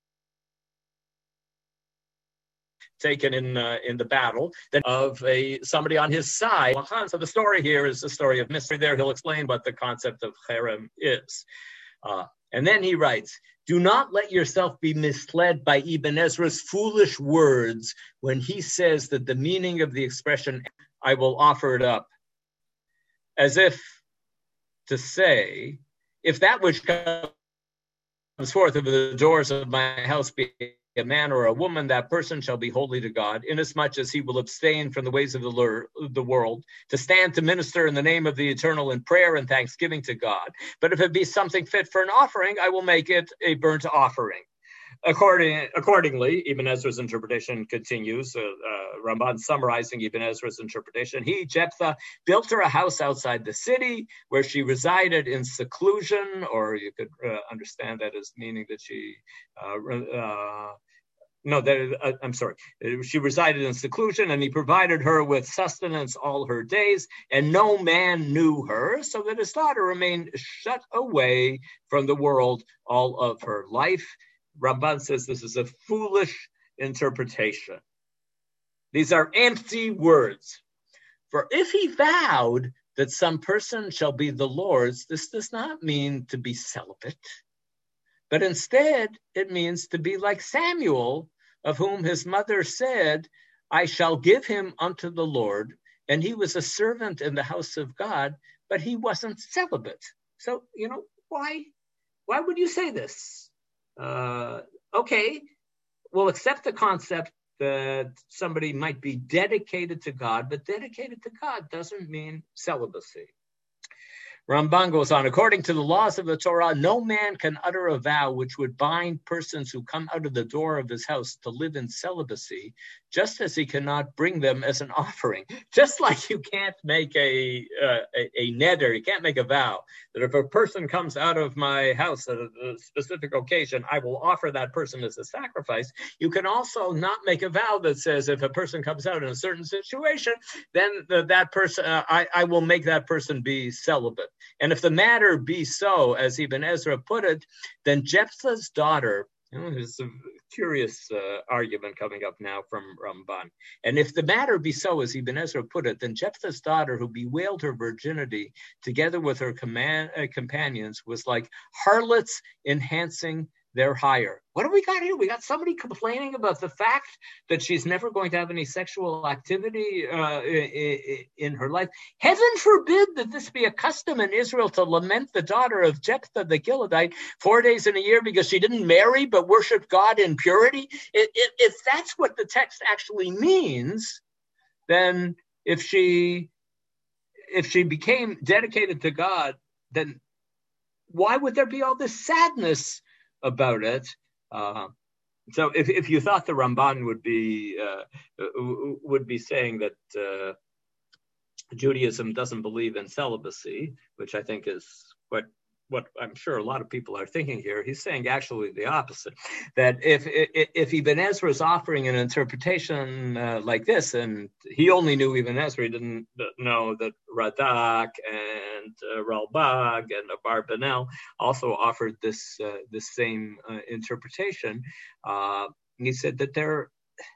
taken in uh, in the battle of a somebody on his side. So the story here is the story of mystery. There he'll explain what the concept of cherem is. Uh, and then he writes, do not let yourself be misled by Ibn Ezra's foolish words when he says that the meaning of the expression, I will offer it up, as if to say, if that which comes forth of the doors of my house be a man or a woman, that person shall be holy to God, inasmuch as he will abstain from the ways of the, lure, the world, to stand to minister in the name of the Eternal in prayer and thanksgiving to God. But if it be something fit for an offering, I will make it a burnt offering. According, accordingly, Ibn Ezra's interpretation continues. Uh, uh, Ramban summarizing Ibn Ezra's interpretation. He, Jephthah, built her a house outside the city where she resided in seclusion, or you could uh, understand that as meaning that she uh, uh, No, that, uh, I'm sorry. She resided in seclusion, and he provided her with sustenance all her days, and no man knew her, so that his daughter remained shut away from the world all of her life. Ramban says this is a foolish interpretation. These are empty words. For if he vowed that some person shall be the Lord's, this does not mean to be celibate, but instead it means to be like Samuel, of whom his mother said, I shall give him unto the Lord. And he was a servant in the house of God, but he wasn't celibate. So, you know, why, why would you say this? Uh, okay, we'll accept the concept that somebody might be dedicated to God, but dedicated to God doesn't mean celibacy. Ramban goes on, according to the laws of the Torah, no man can utter a vow which would bind persons who come out of the door of his house to live in celibacy, just as he cannot bring them as an offering. Just like you can't make a, uh, a, a neder, you can't make a vow that if a person comes out of my house at a, a specific occasion, I will offer that person as a sacrifice. You can also not make a vow that says if a person comes out in a certain situation, then the, that person, uh, I, I will make that person be celibate. And if the matter be so, as Ibn Ezra put it, then Jephthah's daughter, you know, there's a curious uh, argument coming up now from Ramban. And if the matter be so, as Ibn Ezra put it, then Jephthah's daughter, who bewailed her virginity together with her command, uh, companions, was like harlots enhancing their hire. What do we got here? We got somebody complaining about the fact that she's never going to have any sexual activity uh, in, in her life. Heaven forbid that this be a custom in Israel to lament the daughter of Jephthah the Gileadite four days in a year because she didn't marry but worshiped God in purity. It, it, if that's what the text actually means, then if she if she became dedicated to God, then why would there be all this sadness about it? Uh, so if, if you thought the Ramban would be uh, would be saying that uh, Judaism doesn't believe in celibacy, which I think is what what I'm sure a lot of people are thinking here, he's saying actually the opposite. That if if, if Ibn Ezra is offering an interpretation uh, like this, and he only knew Ibn Ezra, he didn't know that Radak and uh, Ralbag and Abarbanel also offered this uh, this same uh, interpretation. Uh, he said that they're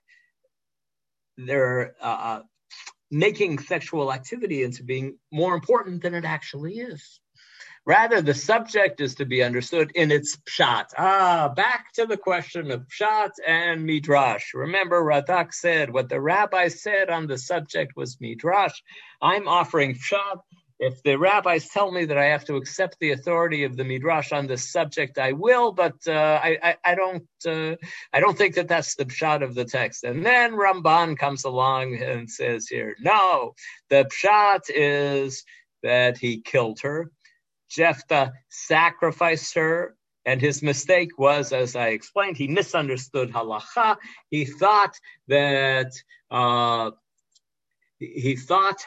they're uh, making sexual activity into being more important than it actually is. Rather, the subject is to be understood in its pshat. Ah, back to the question of pshat and midrash. Remember, Radak said what the rabbi said on the subject was midrash. I'm offering pshat. If the rabbis tell me that I have to accept the authority of the midrash on this subject, I will. But uh, I, I, I don't. Uh, I don't think that that's the pshat of the text. And then Ramban comes along and says here, no, the pshat is that he killed her. Jephthah sacrificed her, and his mistake was, as I explained, he misunderstood halacha. He thought that uh, he thought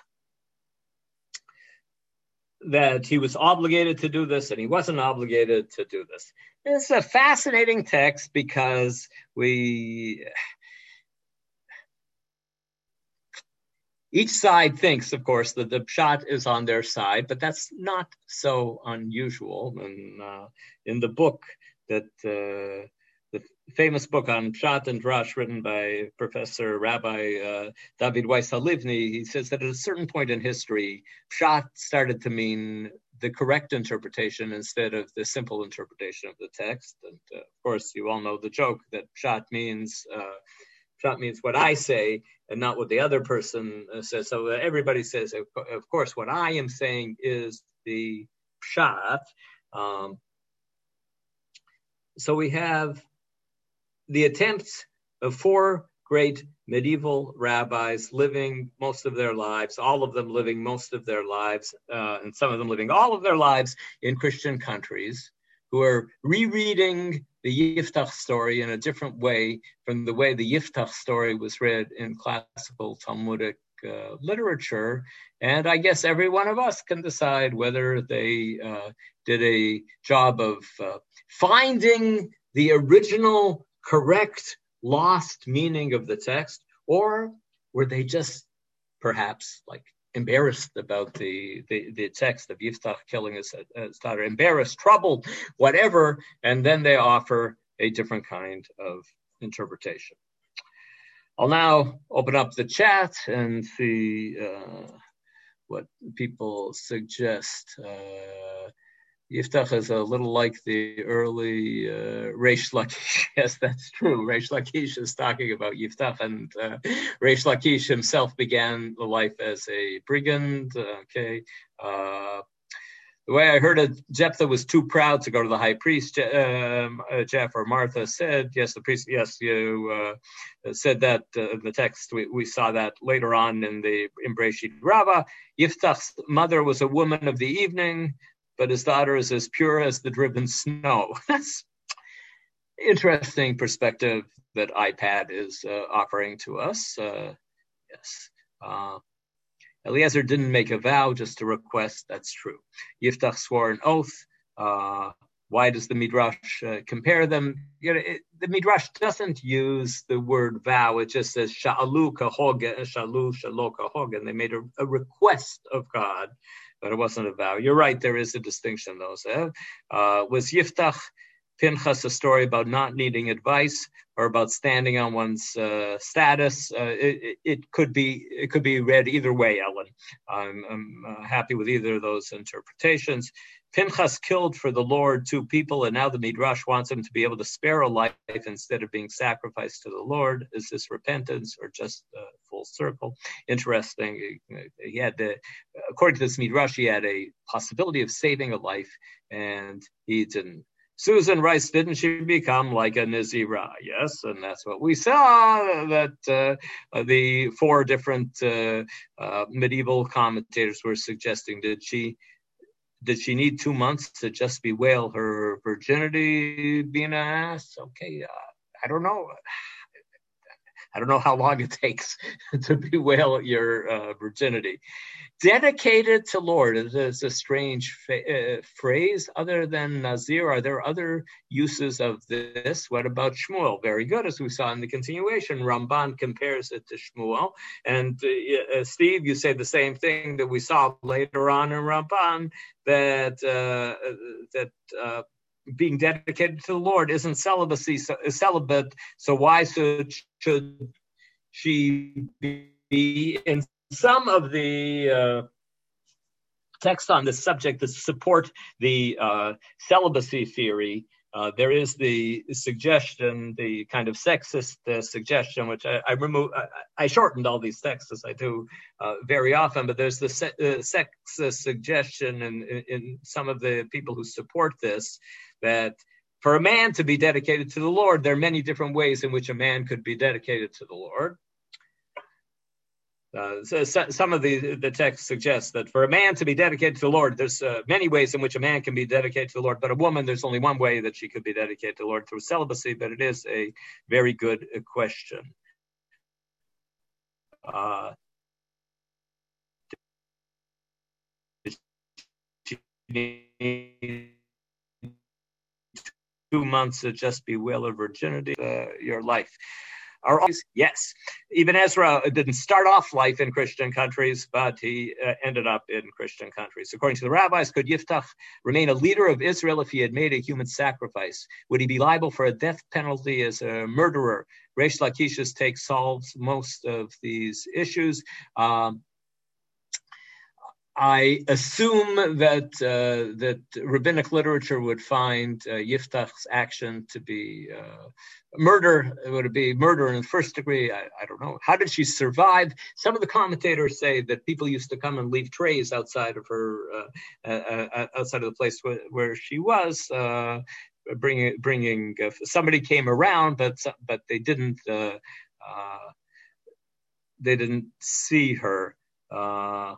that he was obligated to do this, and he wasn't obligated to do this. It's a fascinating text because we each side thinks, of course, that the pshat is on their side, but that's not so unusual. And uh, in the book that uh, the famous book on pshat and drash, written by Professor Rabbi uh, David Weiss Halivni, he says that at a certain point in history, pshat started to mean the correct interpretation instead of the simple interpretation of the text. And uh, of course, you all know the joke that pshat means uh, pshat means what I say and not what the other person uh, says. So uh, everybody says, of, of course, what I am saying is the pshat. Um, so we have the attempts of four great medieval rabbis living most of their lives, all of them living most of their lives, uh, and some of them living all of their lives in Christian countries, who are rereading the Yiftach story in a different way from the way the Yiftach story was read in classical Talmudic uh, literature. And I guess every one of us can decide whether they uh, did a job of uh, finding the original correct lost meaning of the text, or were they just perhaps like embarrassed about the, the, the text of Yiftach killing his, his daughter, embarrassed, troubled, whatever, and then they offer a different kind of interpretation. I'll now open up the chat and see uh, what people suggest. Uh, Yiftach is a little like the early uh, Reish Lakish. Yes, that's true. Reish Lakish is talking about Yiftach, and uh, Reish Lakish himself began the life as a brigand. Okay. Uh, the way I heard it, Jephthah was too proud to go to the high priest. Um, uh, Jeff or Martha said, yes, the priest, yes, you uh, said that uh, in the text. We, we saw that later on in the in Breshit Rabbah. Yiftach's mother was a woman of the evening, but his daughter is as pure as the driven snow. That's interesting perspective that iPad is uh, offering to us. Uh, yes. Uh, Eliezer didn't make a vow, just a request. That's true. Yiftach swore an oath. Uh, why does the Midrash uh, compare them? You know, it, the Midrash doesn't use the word vow. It just says sha'alu kahog, shalu shalo kahog, and they made a, a request of God, but it wasn't a vow. You're right, there is a distinction, though. So, uh, was Yiftach Pinchas a story about not needing advice or about standing on one's uh, status? Uh, it, it could be it could be read either way, Ellen. I'm, I'm uh, happy with either of those interpretations. Pinchas killed for the Lord two people, and now the Midrash wants him to be able to spare a life instead of being sacrificed to the Lord. Is this repentance or just uh, full circle? Interesting. He had, the, according to this Midrash, he had a possibility of saving a life, and he didn't. Susan Rice, didn't she become like a Nizirah? Yes, and that's what we saw, that uh, the four different uh, uh, medieval commentators were suggesting. Did she did she need two months to just bewail her virginity, Bina asked? Okay, uh, I don't know. I don't know how long it takes to bewail your uh, virginity. Dedicated to Lord is a strange fa- uh, phrase. Other than Nazir, are there other uses of this? What about Shmuel? Very good, as we saw in the continuation. Ramban compares it to Shmuel. And uh, uh, Steve, you say the same thing that we saw later on in Ramban, that uh, that uh, being dedicated to the Lord isn't celibacy, so, uh, celibate. So why should should she be in some of the uh, texts on this subject that support the uh, celibacy theory? Uh, there is the suggestion, the kind of sexist uh, suggestion, which I, I remove. I, I shortened all these texts, as I do uh, very often, but there's the se- uh, sexist suggestion in, in, in some of the people who support this, that for a man to be dedicated to the Lord, there are many different ways in which a man could be dedicated to the Lord. Uh, so, so some of the, the text suggests that for a man to be dedicated to the Lord, there's uh, many ways in which a man can be dedicated to the Lord, but a woman, there's only one way that she could be dedicated to the Lord, through celibacy. But it is a very good uh, question. Uh, two months to just bewail of virginity, uh, your life. are always, yes. Ibn Ezra didn't start off life in Christian countries, but he uh, ended up in Christian countries. According to the rabbis, could Yiftach remain a leader of Israel if he had made a human sacrifice? Would he be liable for a death penalty as a murderer? Reish Lakish's take solves most of these issues. Um, I assume that uh, that rabbinic literature would find uh, Yiftach's action to be uh, murder. Would it be murder in the first degree? I, I don't know. How did she survive? Some of the commentators say that people used to come and leave trays outside of her, uh, uh, uh, outside of the place where, where she was, uh, bringing bringing. Uh, somebody came around, but but they didn't uh, uh, they didn't see her. Uh,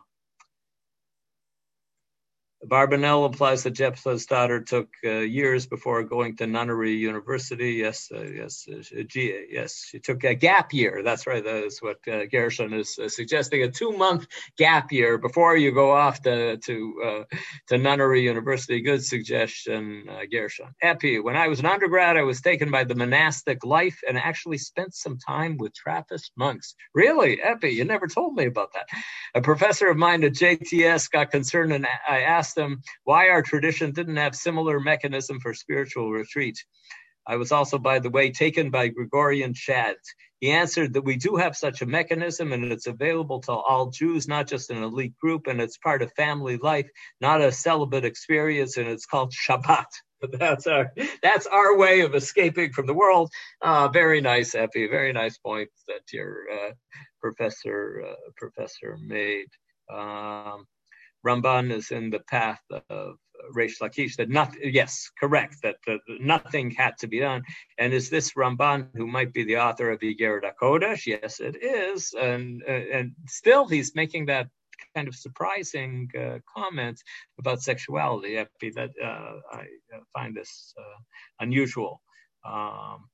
Barbanel implies that Jephthah's daughter took uh, years before going to Nunnery University. Yes, uh, yes, uh, G- yes, she took a gap year. That's right. That is what uh, Gershon is uh, suggesting: a two-month gap year before you go off to to uh, to Nunnery University. Good suggestion, uh, Gershon. Epi, when I was an undergrad, I was taken by the monastic life and actually spent some time with Trappist monks. Really, Epi? You never told me about that. A professor of mine at J T S got concerned, and I asked them why our tradition didn't have similar mechanism for spiritual retreat. I was also, by the way, taken by Gregorian Chad. He answered that we do have such a mechanism and it's available to all Jews, not just an elite group, and it's part of family life, not a celibate experience, and it's called Shabbat. That's our that's our way of escaping from the world. Uh, very nice, Epi. Very nice point that your uh, professor uh, professor made. Um, Ramban is in the path of Reish Lakish, that not, yes, correct, that uh, nothing had to be done. And is this Ramban who might be the author of Igeret HaKodesh? Yes, it is. And, uh, and still he's making that kind of surprising uh, comment about sexuality. That uh, I find this uh, unusual. Um,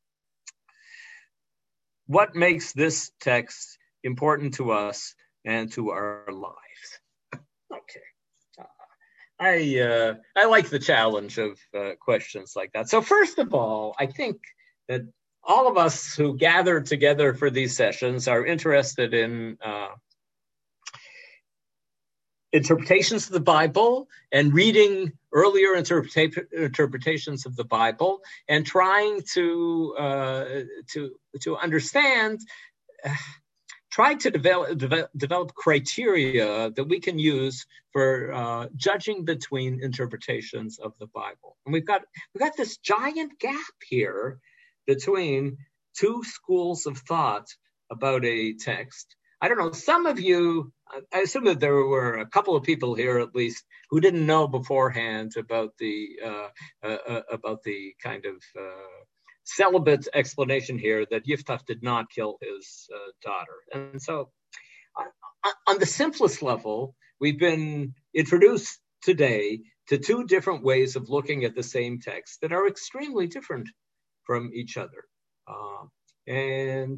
what makes this text important to us and to our lives? Okay, uh, I uh, I like the challenge of uh, questions like that. So first of all, I think that all of us who gather together for these sessions are interested in uh, interpretations of the Bible and reading earlier interpreta- interpretations of the Bible and trying to uh, to to understand. Uh, Try to develop, develop develop criteria that we can use for uh, judging between interpretations of the Bible. And we've got we've got this giant gap here between two schools of thought about a text. I don't know, some of you, I assume that there were a couple of people here at least who didn't know beforehand about the uh, uh, about the kind of uh, celibate explanation here that Yiftach did not kill his uh, daughter. And so uh, on the simplest level, we've been introduced today to two different ways of looking at the same text that are extremely different from each other. Uh, and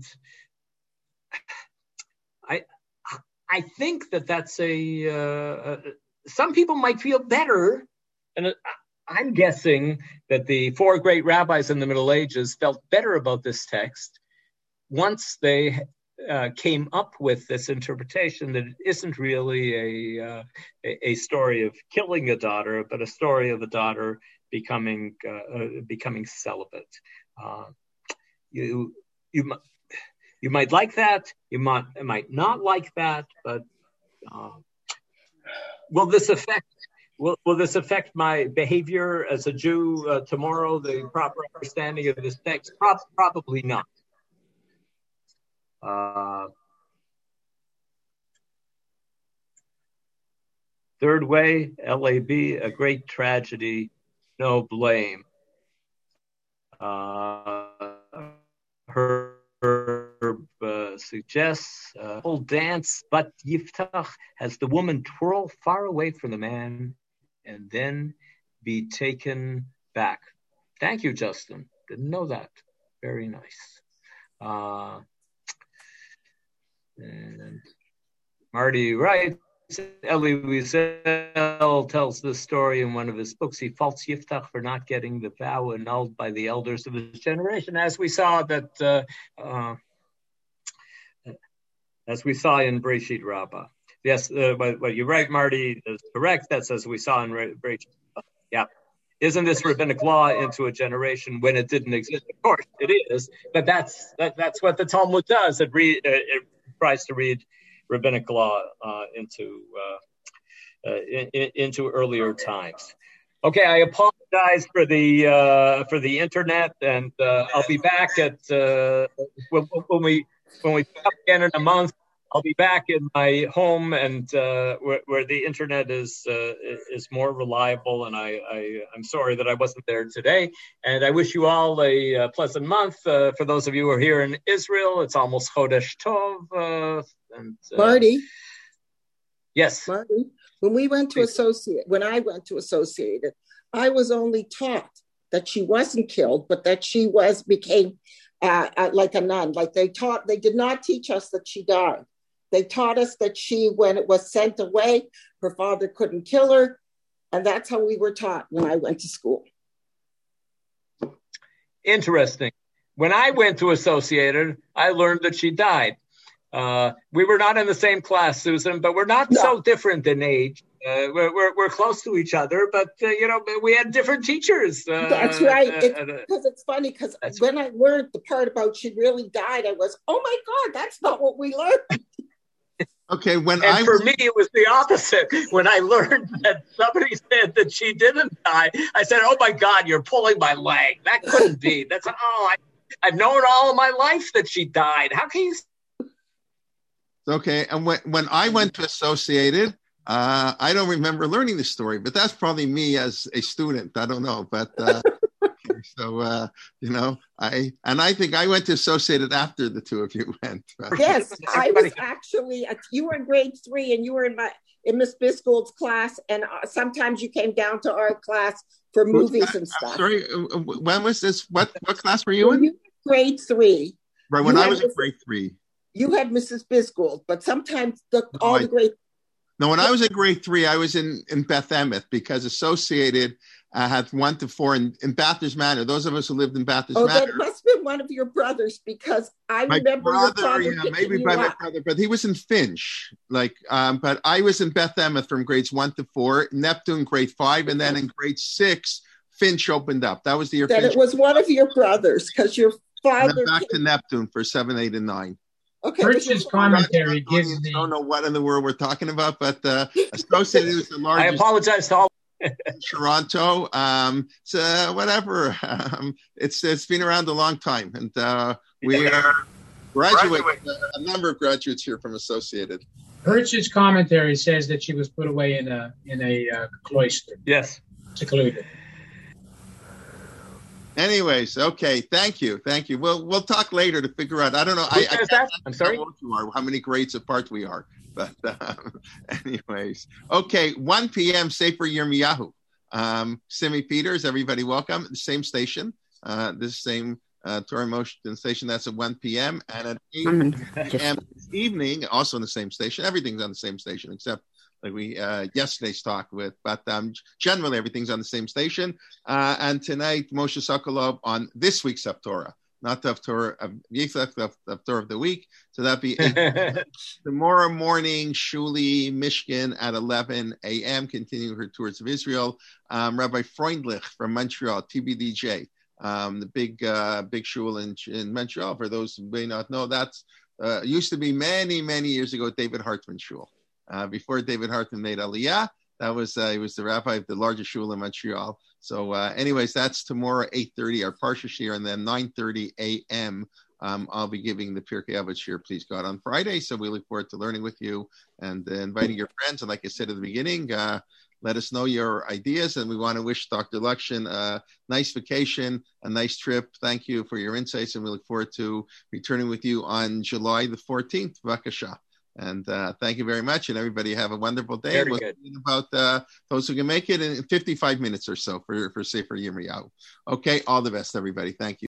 I I think that that's a, uh, some people might feel better, and I'm guessing that the four great rabbis in the Middle Ages felt better about this text once they uh, came up with this interpretation that it isn't really a, uh, a, a story of killing a daughter, but a story of a daughter becoming uh, uh, becoming celibate. Uh, you you you might like that, you might might not like that, but uh, will this affect? Will, will this affect my behavior as a Jew uh, tomorrow, the proper understanding of this text? Pro- probably not. Uh, third way, L A B, a great tragedy, no blame. Uh, her, her uh, suggests a whole dance, but Yiftach has the woman twirl far away from the man and then be taken back. Thank you, Justin. Didn't know that. Very nice. Uh, and Marty writes, Elie Wiesel tells this story in one of his books. He faults Yiftach for not getting the vow annulled by the elders of his generation. As we saw that uh, uh, as we saw in Breshit Rabbah. Yes, uh, what, what you're right, Marty, is correct. That's as we saw in Breshit Rabbah. Yeah. Isn't this rabbinic law into a generation when it didn't exist? Of course, it is. But that's that, that's what the Talmud does. It, re, uh, it tries to read rabbinic law uh, into uh, uh, in, into earlier times. Okay, I apologize for the uh, for the internet, and uh, I'll be back at uh, when, when we when we come again in a month. I'll be back in my home, and uh, where, where the internet is uh, is more reliable. And I, I I'm sorry that I wasn't there today. And I wish you all a, uh pleasant month. Uh, for those of you who are here in Israel, it's almost Chodesh Tov. Uh, and uh, Marty. Yes, Marty. When we went to associate, when I went to Associated, I was only taught that she wasn't killed, but that she was became uh, uh, like a nun. Like they taught, they did not teach us that she died. They taught us that she, when it was sent away, her father couldn't kill her, and that's how we were taught when I went to school. Interesting. When I went to Associated, I learned that she died. Uh, we were not in the same class, Susan, but we're not no. so different in age. Uh, we're, we're we're close to each other, but uh, you know, we had different teachers. Uh, that's right. Uh, it's, because it's funny because when I learned the part about she really died, I was, oh my God, that's not what we learned. Okay, when and I for was... me, it was the opposite. When I learned that somebody said that she didn't die, I said, "Oh my God, you're pulling my leg. That couldn't be. That's oh, I, I've known all of my life that she died. How can you?" Okay, and when when I went to Associated, uh, I don't remember learning this story, but that's probably me as a student. I don't know, but uh, okay, so uh, you know, I and I think I went to Associated after the two of you went. Yes, I was actually. You were in grade three, and you were in my in Miss Biscold's class, and uh, sometimes you came down to our class for movies and stuff. I'm sorry, when was this? What what class were you in? You were grade three. Right when I was in grade three. You had Missus Biscold, but sometimes the, no, all I, the grade. No, when I was in grade three, I was in, in Beth Emeth because Associated uh, had one to four in, in Bathurst Manor. Those of us who lived in Bathurst oh, Manor. Oh, that must have been one of your brothers because I my remember brother, your father yeah, maybe by my brother, but he was in Finch. Like, um, but I was in Beth Emeth from grades one to four, Neptune grade five, and then in grade six, Finch opened up. That was the year. That Finch it was one of your brothers because your father. And then back came... to Neptune for seven, eight, and nine. Okay, Purchase commentary gives the... I don't know what in the world we're talking about, but uh, Associated was the largest. I apologize to all. Toronto, um, so uh, whatever. Um, it's it's been around a long time, and uh, we are graduating. A number of graduates here from Associated. Purchase commentary says that she was put away in a in a uh, cloister. Yes, secluded. Anyways, okay, thank you, thank you. We'll we'll talk later to figure out. I don't know. I, I that? I'm sorry. How old you are? How many grades apart we are? But um, anyways, okay, one p.m. Sefer Yirmiyahu. Um, Simi Peters, everybody, welcome. The same station, uh, this same uh, Torah Motion station. That's at one p.m. and at eight p.m. this evening, also on the same station. Everything's on the same station except. Like we uh, yesterday's talk with, but um, generally everything's on the same station. Uh, and tonight, Moshe Sokolov on this week's Haftorah, not the Haftorah of the Haftorah of the week. So that'd be eight. Tomorrow morning, Shuli Mishkin at eleven a.m. continuing her tours of Israel. Um, Rabbi Freundlich from Montreal, T B D J, um, the big uh, big shul in, in Montreal. For those who may not know, that's uh, used to be many many years ago David Hartman shul. Uh, before David Hartman made Aliyah, that was uh, he was the rabbi of the largest shul in Montreal. So, uh, anyways, that's tomorrow eight thirty our Parsha Shir, and then nine thirty a.m. Um, I'll be giving the Pirkei Avot Shir, please God, on Friday. So we look forward to learning with you and uh, inviting your friends. And like I said at the beginning, uh, let us know your ideas, and we want to wish Doctor Lakshin a nice vacation, a nice trip. Thank you for your insights, and we look forward to returning with you on July the fourteenth. Vakasha. And uh, thank you very much. And everybody have a wonderful day. Very we'll good. About uh, those who can make it in fifty-five minutes or so for, for Sefer Yirmiyahu. Okay. All the best, everybody. Thank you.